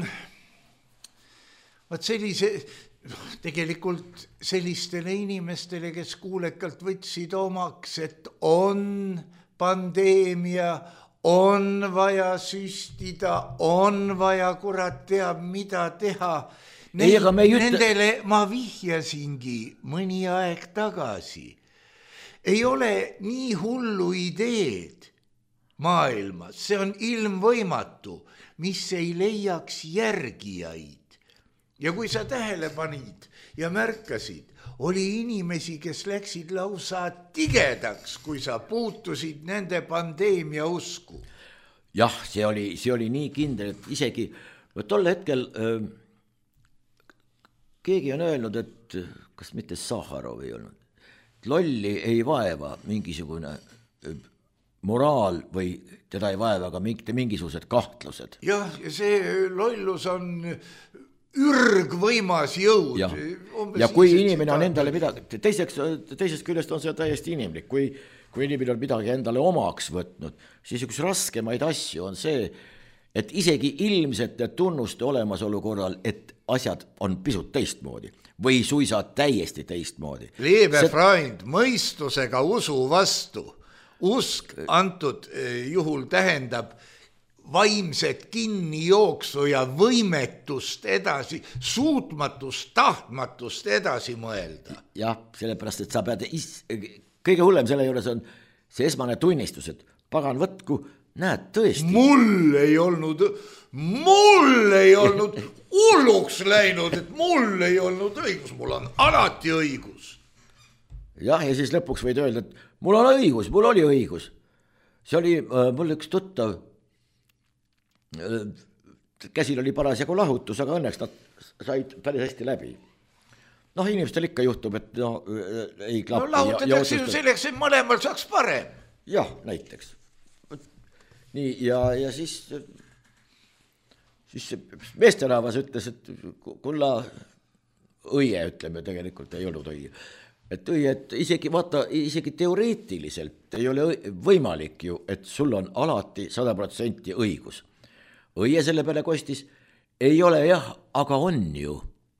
[SPEAKER 3] vaat sellise... Tegelikult sellistele inimestele, kes kuulekalt võtsid omaks, et on pandeemia, on vaja süstida, on vaja kurat teab mida teha. Nendele ma vihjasingi mõni aeg tagasi. Ei ole nii hullu ideed maailmas, see on ilmvõimatu, mis ei leiaks järgijaid. Ja kui sa tähele panid ja märkasid, oli inimesi, kes läksid lausa tigedaks, kui sa puutusid nende pandeemia usku.
[SPEAKER 4] Jah, see oli nii kindel, et isegi tol hetkel keegi on öelnud, et kas mitte Sahharov ei olnud, et lolli ei vaeva mingisugune moraal või teda ei vaeva ka mingisugused kahtlused.
[SPEAKER 3] Jah, see lollus on ürgvõimas jõud.
[SPEAKER 4] Ja kui inimene on endale midagi, teisest küljest on see täiesti inimlik, kui inimene on midagi endale omaks võtnud, siis üks raskemaid asju on see, et isegi ilmsete tunnuste olemasolu korral, et asjad on pisut teistmoodi või suisa täiesti teistmoodi.
[SPEAKER 3] Liebe Freund, mõistusega usu vastu. Usk antud juhul tähendab vaimset kinnijooksu ja võimetust edasi, suutmatust, tahtmatust edasi mõelda.
[SPEAKER 4] Jah, sellepärast, et sa pead, kõige hullem selle juures on see esmane tunnistus, et pagan võtku, näed tõesti.
[SPEAKER 3] Mul ei olnud hulluks läinud, et mul ei olnud õigus, mul on alati õigus.
[SPEAKER 4] Jah, ja siis lõpuks võid öelda, et mul oli õigus. See oli mul üks tuttav, käsil oli parasjagu lahutus, aga õnneks nad said päris hästi läbi. Inimestel ikka juhtub, et ei klapi.
[SPEAKER 3] Lahutatakse ju selleks, et mõlemal saaks parem.
[SPEAKER 4] Jah, näiteks. Nii, ja siis meesterahvas ütles, et kulla õie, ütleme, tegelikult ei olnud õie. Et isegi teoreetiliselt ei ole võimalik ju, et sul on alati 100% õigus. Õie selle peale kostis, ei ole jah, aga on ju.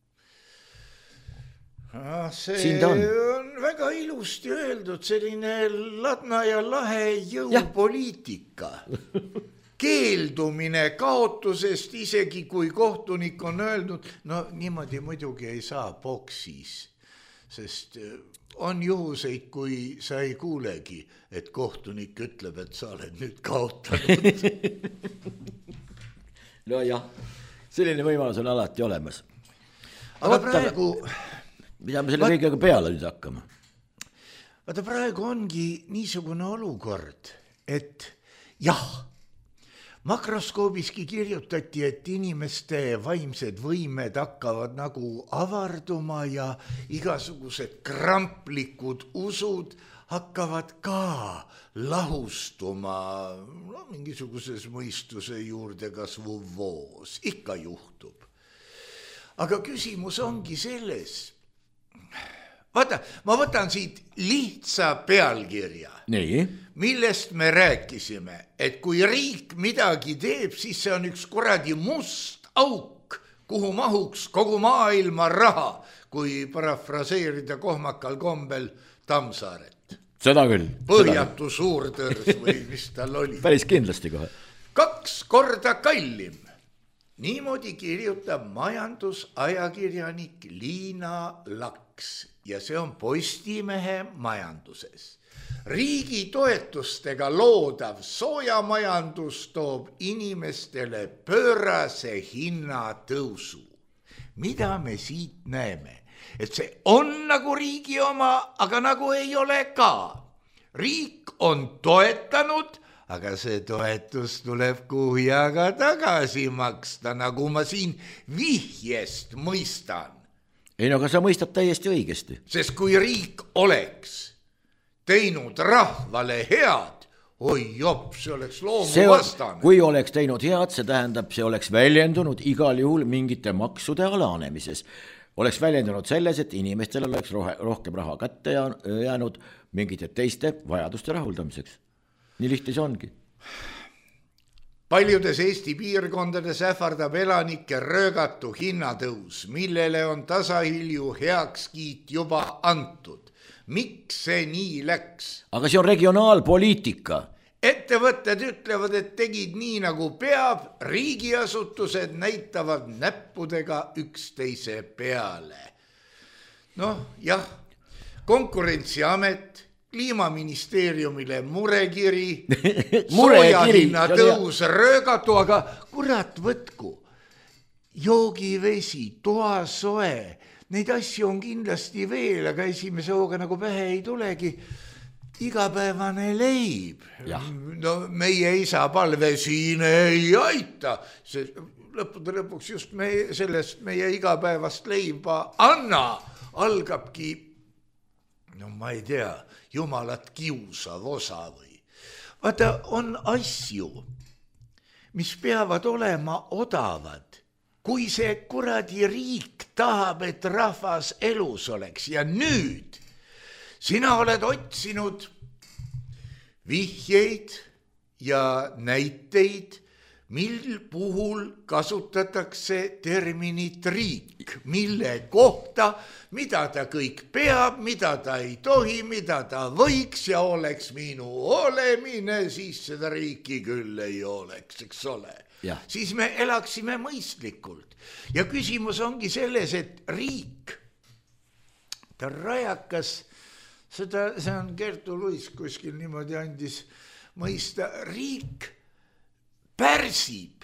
[SPEAKER 3] See on väga ilusti öeldud, selline ladna ja lahe jõupoliitika. Keeldumine kaotusest, isegi kui kohtunik on öelnud, no niimoodi muidugi ei saa boksis, sest on juhuseid, kui sa ei kuulegi, et kohtunik ütleb, et sa oled nüüd kaotanud.
[SPEAKER 4] No jah, selline võimalus on alati olemas.
[SPEAKER 3] Aga praegu...
[SPEAKER 4] Mida me selle kõigega peale nüüd hakkame?
[SPEAKER 3] Vaata, praegu ongi niisugune olukord, et jah, makroskoobiski kirjutati, et inimeste vaimsed võimed hakkavad nagu avarduma ja igasugused kramplikud usud hakkavad ka lahustuma mingisuguses mõistuse juurde kasvu voos. Ikka juhtub. Aga küsimus ongi selles. Vaata, ma võtan siit lihtsa pealkirja, millest me rääkisime, et kui riik midagi teeb, siis see on üks kuradi must auk, kuhu mahuks kogu maailma raha, kui parafraseerida kohmakal kombel Tammsaaret.
[SPEAKER 4] Seda küll.
[SPEAKER 3] Põhjatu suurtõrs või mis tal oli.
[SPEAKER 4] Päris kindlasti kohe.
[SPEAKER 3] 2 korda kallim. Niimoodi kirjutab majandusajakirjanik Liina Laks ja see on Postimehe majanduses. Riigi toetustega loodav soojamajandus toob inimestele pöörase hinnatõusu. Mida me siit näeme? Et see on nagu riigi oma, aga nagu ei ole ka. Riik on toetanud, aga see toetus tuleb kuhjaga tagasi maksta, nagu ma siin vihjest mõistan.
[SPEAKER 4] Ei, no aga sa mõistad täiesti õigesti.
[SPEAKER 3] Sest kui riik oleks teinud rahvale head, oi jopp, see oleks loomuvastane.
[SPEAKER 4] Kui oleks teinud head, see tähendab, see oleks väljendunud igal juhul mingite maksude alanemises. Oleks väljendunud selles, et inimestel oleks rohkem raha kätte jäänud mingite teiste vajaduste rahuldamiseks. Nii lihtne see ongi.
[SPEAKER 3] Paljudes Eesti piirkondades ähvardab elanikke röögatu hinnatõus, millele on tasahilju heakskiit juba antud. Miks see nii läks?
[SPEAKER 4] Aga see on regionaalpoliitika.
[SPEAKER 3] Ettevõtted ütlevad, et tegid nii nagu peab, riigiasutused näitavad näppudega üksteise peale. Noh, jah, Konkurentsiamet, Kliimaministeeriumile murekiri, soojahinna tõus röögatu, aga kurat võtku, joogivesi, toasoe, neid asju on kindlasti veel, aga esimese hooga nagu pähe ei tulegi. Igapäevane leib. No meie isa palve siin ei aita. Lõppude lõpuks just sellest meie igapäevast leiba anna algabki, no ma ei tea, jumalat kiusav osa või. Vaata, on asju, mis peavad olema odavad, kui see kuradi riik tahab, et rahvas elus oleks. Ja nüüd sina oled otsinud vihjeid ja näiteid, mil puhul kasutatakse terminit riik, mille kohta, mida ta kõik peab, mida ta ei tohi, mida ta võiks ja oleks minu olemine, siis seda riiki küll ei oleks, eks ole. Ja. Siis me elaksime mõistlikult. Ja küsimus ongi selles, et riik, ta rajakas, see on Kertu Luis kuskil niimoodi andis mõista, riik pärsib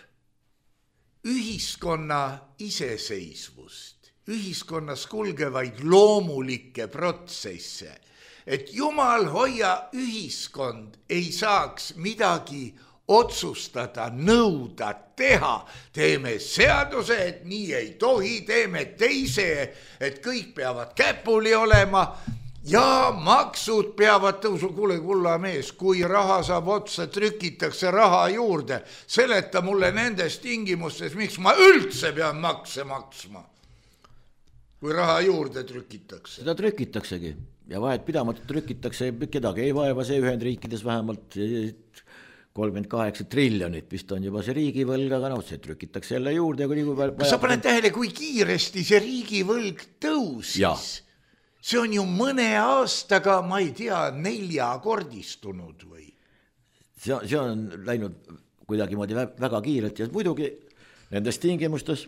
[SPEAKER 3] ühiskonna iseseisvust, ühiskonnas kulgevaid loomulikke protsesse, et jumal hoia ühiskond ei saaks midagi otsustada, nõuda, teha. Teeme seaduse, et nii ei tohi, teeme teise, et kõik peavad käpuli olema. Ja maksud peavad tõusu, kuule kulla mees, kui raha saab otsa, trükitakse raha juurde, seleta mulle nendes tingimustes, miks ma üldse pean makse maksma, kui raha juurde trükitakse.
[SPEAKER 4] Seda trükitaksegi ja vahet pidamatult trükitakse, kedagi ei vaeva see Ühendriikides vähemalt 38 triljonit vist on juba see riigivõlg, aga see trükitakse jälle juurde.
[SPEAKER 3] Kas sa paned tähele, kui kiiresti see riigivõlg tõusis? See on ju mõne aastaga, ma ei tea, 4-kordistunud või?
[SPEAKER 4] See on läinud kuidagimoodi väga kiirelt ja muidugi nendes tingimustes,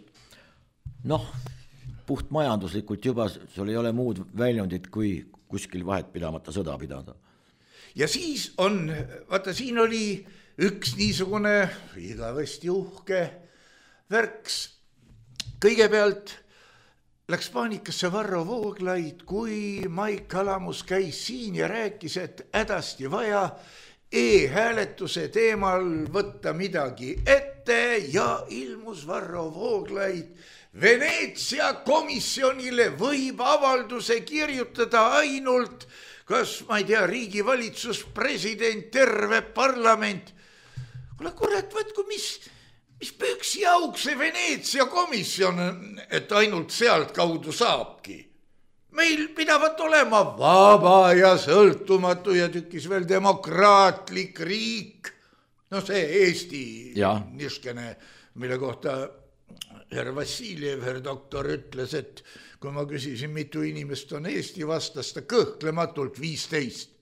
[SPEAKER 4] puht majanduslikult juba sul ei ole muud väljundit, kui kuskil vahet pidamata sõda pidada.
[SPEAKER 3] Ja siis on, vaata siin oli üks niisugune igavesti uhke värks. Kõigepealt läks paanikasse Varro Vooglaid, kui Maik Alamus käis siin ja rääkis, et hädasti vaja e-hääletuse teemal võtta midagi ette ja ilmus Varro Vooglaid. Veneetsia komisjonile võib avalduse kirjutada ainult, kas, ma ei tea, riigivalitsus, president, terve parlament. Kuule, kurat, võtku, mis püksi auk see Veneetsia komisjon, et ainult sealt kaudu saabki. Meil pidavat olema vaba ja sõltumatu ja tükis veel demokraatlik riik. See Eesti niiskene, mille kohta herr Vassiljev, herr doktor ütles, et kui ma küsisin, mitu inimest on Eesti, vastas ta kõhklematult 15.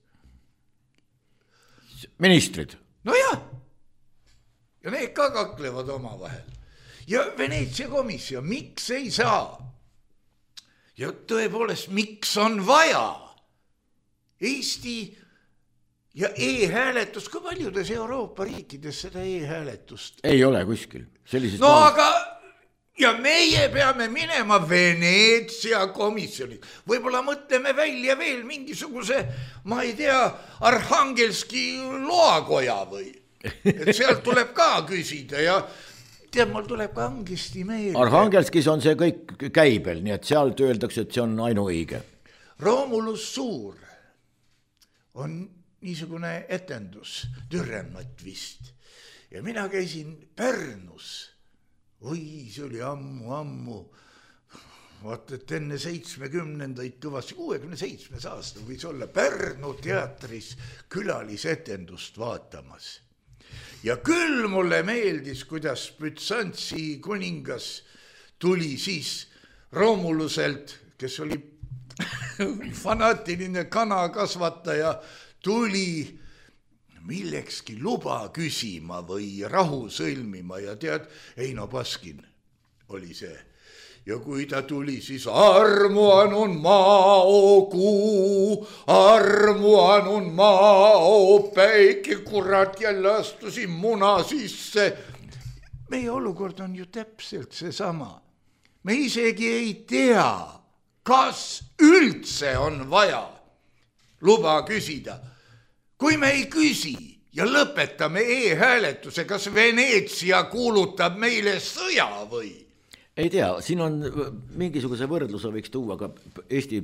[SPEAKER 4] Ministrid?
[SPEAKER 3] No jah. Ja need ka kaklevad oma vahel. Ja Veneetsia komisjon, miks ei saa? Ja tõepoolest, miks on vaja Eesti ja e-hääletus, kui paljudes Euroopa riikides seda e-hääletust?
[SPEAKER 4] Ei ole kuskil.
[SPEAKER 3] Aga ja meie peame minema Veneetsia komisjoni. Võib-olla mõtleme välja veel mingisuguse, ma ei tea, Arhangelski loakoja või. Et sealt tuleb ka küsida ja tead, mul tuleb ka angesti meelde.
[SPEAKER 4] Arhangelskis on see kõik käibel, nii et sealt öeldakse, et see on ainuõige.
[SPEAKER 3] Romulus Suur on niisugune etendus, Türenmat vist. Ja mina käisin Pärnus. Oi, see oli ammu. Vaata, et enne 70-ndaid kõvasti, 67 aasta võis olla Pärnu teatris külalisetendust vaatamas. Ja küll mulle meeldis, kuidas Bütsantsi kuningas tuli siis Romuluselt, kes oli fanaatiline kanakasvataja, tuli millekski luba küsima või rahu sõlmima ja tead, Eino Paskin oli see. Ja kui ta tuli, siis armuanun mao kuu, armuanun mao päike, kurat, jälle astusin muna sisse. Meie olukord on ju täpselt seesama. Me isegi ei tea, kas üldse on vaja luba küsida. Kui me ei küsi ja lõpetame e-hääletuse, kas Veneetsia kuulutab meile sõja või?
[SPEAKER 4] Ei tea, siin on mingisuguse võrdluse võiks tuua ka Eesti,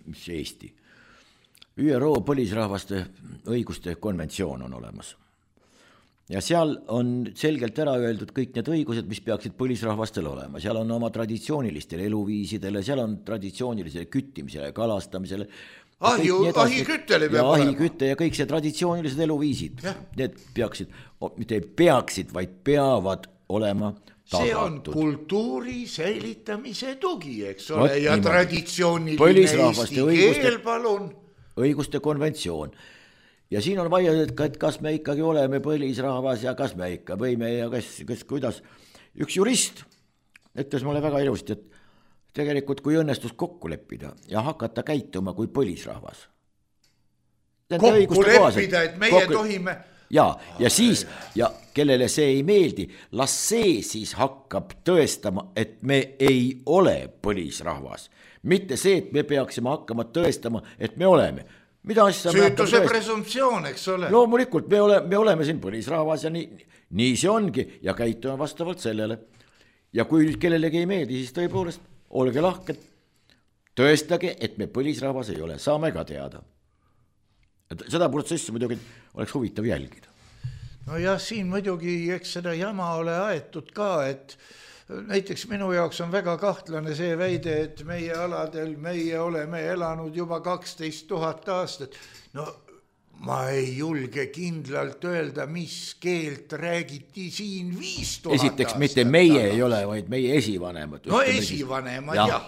[SPEAKER 4] ÜRO põlisrahvaste õiguste konventsioon on olemas. Ja seal on selgelt ära öeldud kõik need õigused, mis peaksid põlisrahvastel olema. Seal on oma traditsioonilistele eluviisidele, seal on traditsioonilisele küttimisele, kalastamisele.
[SPEAKER 3] Ahiküttele peab olema.
[SPEAKER 4] Ahikütte ja kõik see traditsioonilised eluviisid. Need mitte peaksid, vaid peavad olema tagatud.
[SPEAKER 3] See on kultuuri säilitamise tugi, eks ole, ja traditsiooniline eesti keel, palun.
[SPEAKER 4] Õiguste konventsioon. Ja siin on vaja, et kas me ikkagi oleme põlisrahvas ja kas me ikka võime ja kas kuidas. Üks jurist ütles mulle väga ilusti, et tegelikult kui õnnestus kokku leppida ja hakata käituma kui põlisrahvas.
[SPEAKER 3] Kokku leppida, et meie tohime...
[SPEAKER 4] Ja siis, ja kellele see ei meeldi, las see siis hakkab tõestama, et me ei ole põlisrahvas. Mitte see, et me peaksime hakkama tõestama, et me oleme.
[SPEAKER 3] Süütuse presumptsioon, eks ole.
[SPEAKER 4] Loomulikult, me oleme siin põlisrahvas ja nii see ongi ja käitume vastavalt sellele. Ja kui kellelegi ei meeldi, siis tõepoolest, olge lahked, tõestage, et me põlisrahvas ei ole, saame ka teada. Seda protsessi muidugi oleks huvitav jälgida.
[SPEAKER 3] No jah, siin muidugi eks seda jama ole aetud ka, et näiteks minu jaoks on väga kahtlane see väide, et meie aladel meie oleme elanud juba 12 000 aastat. No ma ei julge kindlalt öelda, mis keelt räägiti siin 5000
[SPEAKER 4] esiteks mitte meie ei ole, vaid meie esivanemad.
[SPEAKER 3] No esivanemad jah.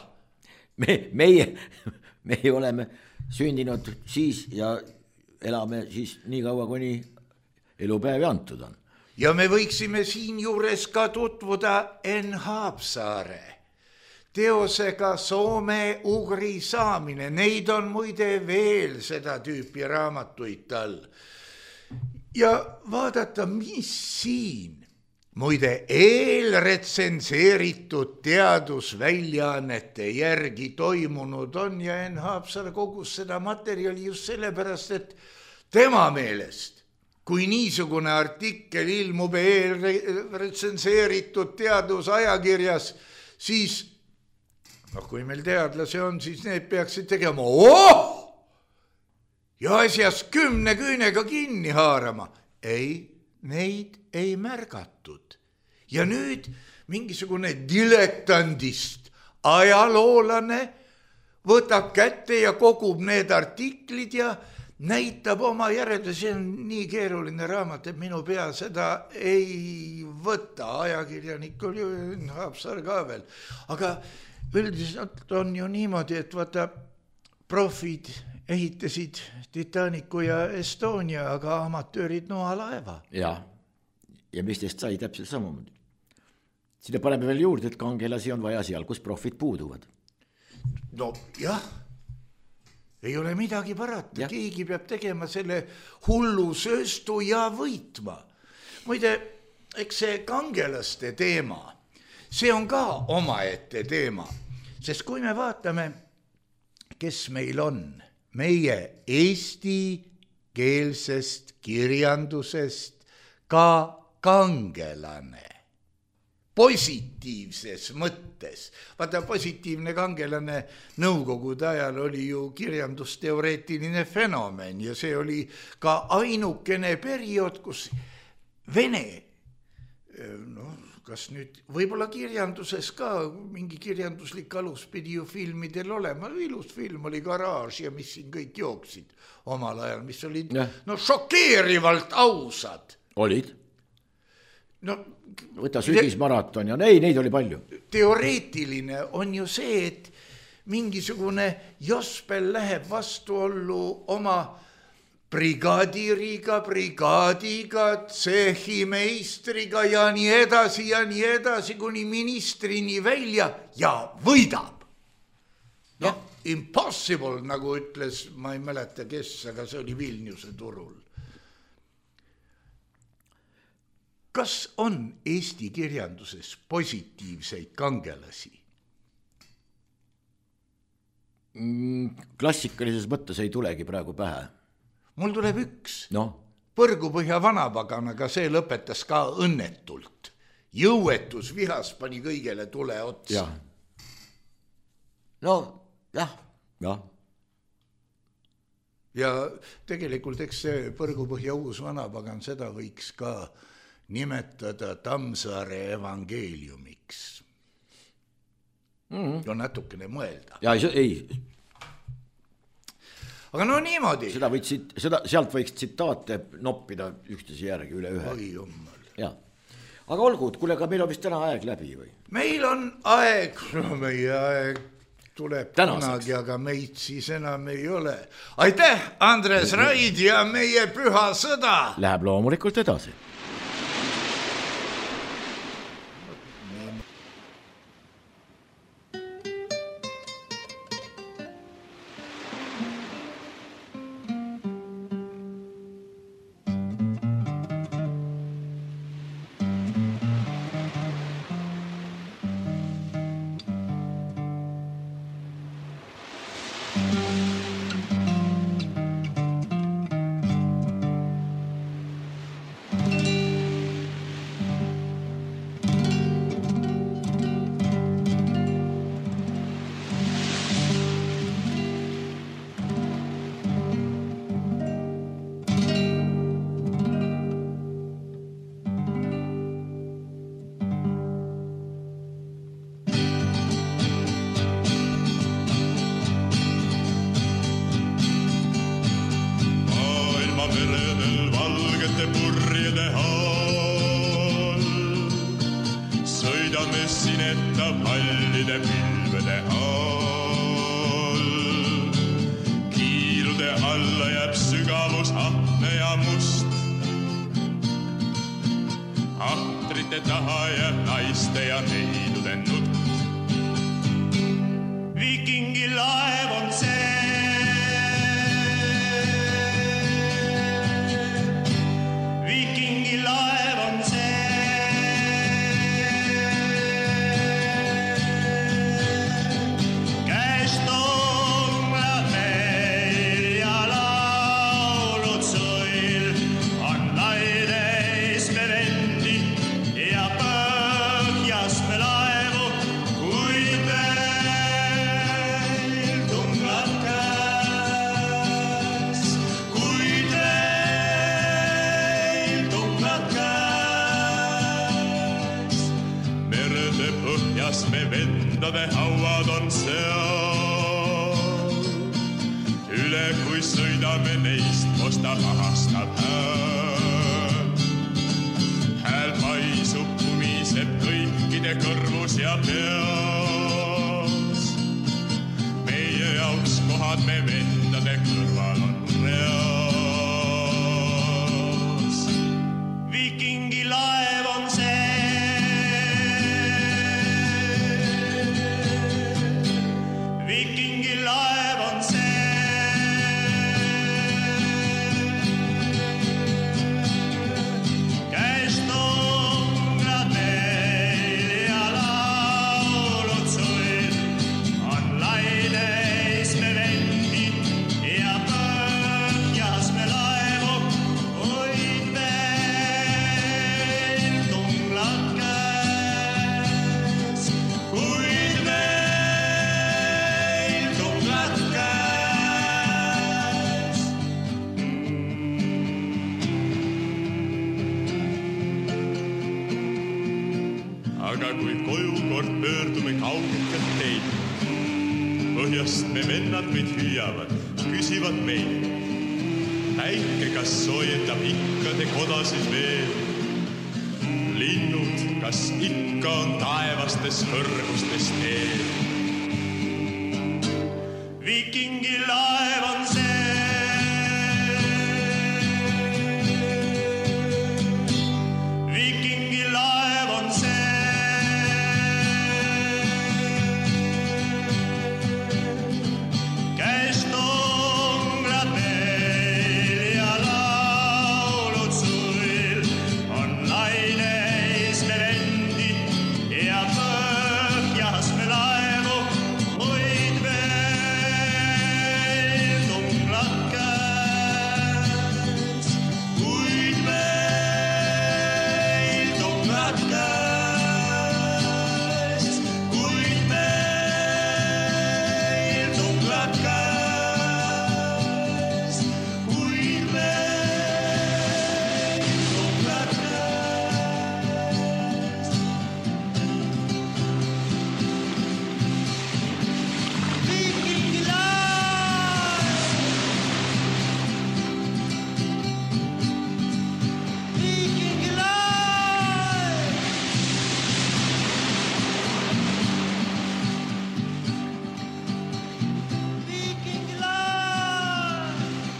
[SPEAKER 4] Meie oleme sündinud siis ja elame siis nii kaua, kuni elupäevi antud on.
[SPEAKER 3] Ja me võiksime siin juures ka tutvuda N. Haapsaare teosega Soome-Ugri saamine. Neid on muide veel seda tüüpi raamatuid tal. Ja vaadata, mis siin muide eelretsenseeritud teadusväljaannete järgi toimunud on ja N. Haapsaar kogus seda materjali just sellepärast, et tema meelest, kui niisugune artikkel ilmub eelretsenseeritud teadusajakirjas, siis kui meil teadlasi on, siis need peaksid tegema ja asjas 10 küünega kinni haarama. Ei, neid ei märgatud. Ja nüüd mingisugune diletandist ajaloolane võtab kätte ja kogub need artiklid ja näitab oma järeldusi. See on nii keeruline raamat, et minu pea seda ei võta. Ajakirjanik oli Haapsaar ka veel. Aga üldiselt on ju niimoodi, et vaata, profid ehitasid Titanicu ja Estonia, aga amatöörid noalaeva.
[SPEAKER 4] Ja mis teist sai täpselt samamoodi. Sinne paneme veel juurde, et kangelasi on vaja seal, kus profid puuduvad.
[SPEAKER 3] No jah, ei ole midagi parata. Keegi peab tegema selle hullu sööstu ja võitma. Muide, eks see kangelaste teema, see on ka omaette teema, sest kui me vaatame, kes meil on, meie eestikeelsest kirjandusest ka kangelane, positiivses mõttes. Vaata, positiivne kangelane nõukogude ajal oli ju kirjandusteoreetiline fenomen ja see oli ka ainukene periood, kus Vene, kas nüüd võib-olla kirjanduses ka mingi kirjanduslik alus pidi ju filmidel olema. Ilus film oli Garaaž ja mis siin kõik jooksid omal ajal, mis olid šokeerivalt ausad.
[SPEAKER 4] Olid? Võta sügismaraton ja neid oli palju.
[SPEAKER 3] Teoreetiline on ju see, et mingisugune Jospel läheb vastuollu oma brigaadiga, tsehhimeistriga ja nii edasi, kuni ministrini välja ja võidab. Impossible, nagu ütles, ma ei mäleta kes, aga see oli Vilniuse turul. Kas on Eesti kirjanduses positiivseid kangelasi?
[SPEAKER 4] Klassikalises mõttes ei tulegi praegu pähe.
[SPEAKER 3] Mul tuleb üks. Põrgupõhja vanapaganaga see lõpetas ka õnnetult. Jõuetus vihas pani kõigele tule otsa. Ja tegelikult eks see Põrgupõhja uus vanapagan, seda võiks ka nimetada Tammsaare evangeeliumiks. Natukene mõelda.
[SPEAKER 4] Ei.
[SPEAKER 3] Aga niimoodi.
[SPEAKER 4] Sealt võiks tsitaate noppida üksteise järgi üle ühe.
[SPEAKER 3] Oi jummal.
[SPEAKER 4] Aga olgu, kuule, aga meil on vist täna aeg läbi või?
[SPEAKER 3] Meil on aeg, meie aeg tuleb kunagi, aga meid siis enam ei ole. Aitäh, Andres Raid ja meie püha sõda.
[SPEAKER 4] Läheb loomulikult edasi.
[SPEAKER 2] meredel valgete purjede all. Sõidame sineta pallide pilvede all. Kiilude alla jääb sügavus ahne ja must. Ahtrite taha jääb naiste ja neidude nutt. Vikingi laev on see. Vikingi laev on see. Käest tonglad meil ja laulud sõil. On laides me vendi ja põhjas me laevu, kuid veel tunglad käes, kuid veel tunglad käes. Merede põhjas me vendade hauad on seal. Üle kui sõidame neist, kostab ahastab hääl. Hääl paisub, kumiseb kõikide kõrvus ja peas. Meie jaoks kohad me vendade kõrval on reas. Vikingi laev on see. Vikingi laev on see. Käest tonglad meil ja laulud sõil. On laides me vendi ja põhjas me laevu, kuid veel tunglad käes, kuid veel tunglad käes. Aga kui koju kord pöördume kaugelt teid, põhjast me vennad meid hüüavad, küsivad meid. Päike, kas soojendab ikka te kodasid veel? Linnud, kas ikka on taevastes kõrgustes teel? Vikingi laev on see. Vikingi laev on see. Käest tonglad meil ja laulud sõil. On laides me vendi ja põhjas me laevu, kuid veel tunglad käes, kuid veel tunglad käes, kuid veel tunglad käes, kuid veel tunglad käes. Vikingi laev! Vikingi laev! Vikingi laev!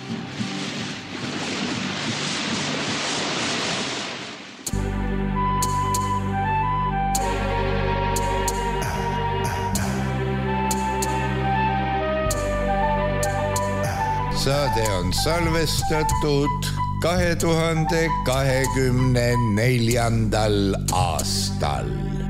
[SPEAKER 3] Saade on salvestatud 2024. aastal.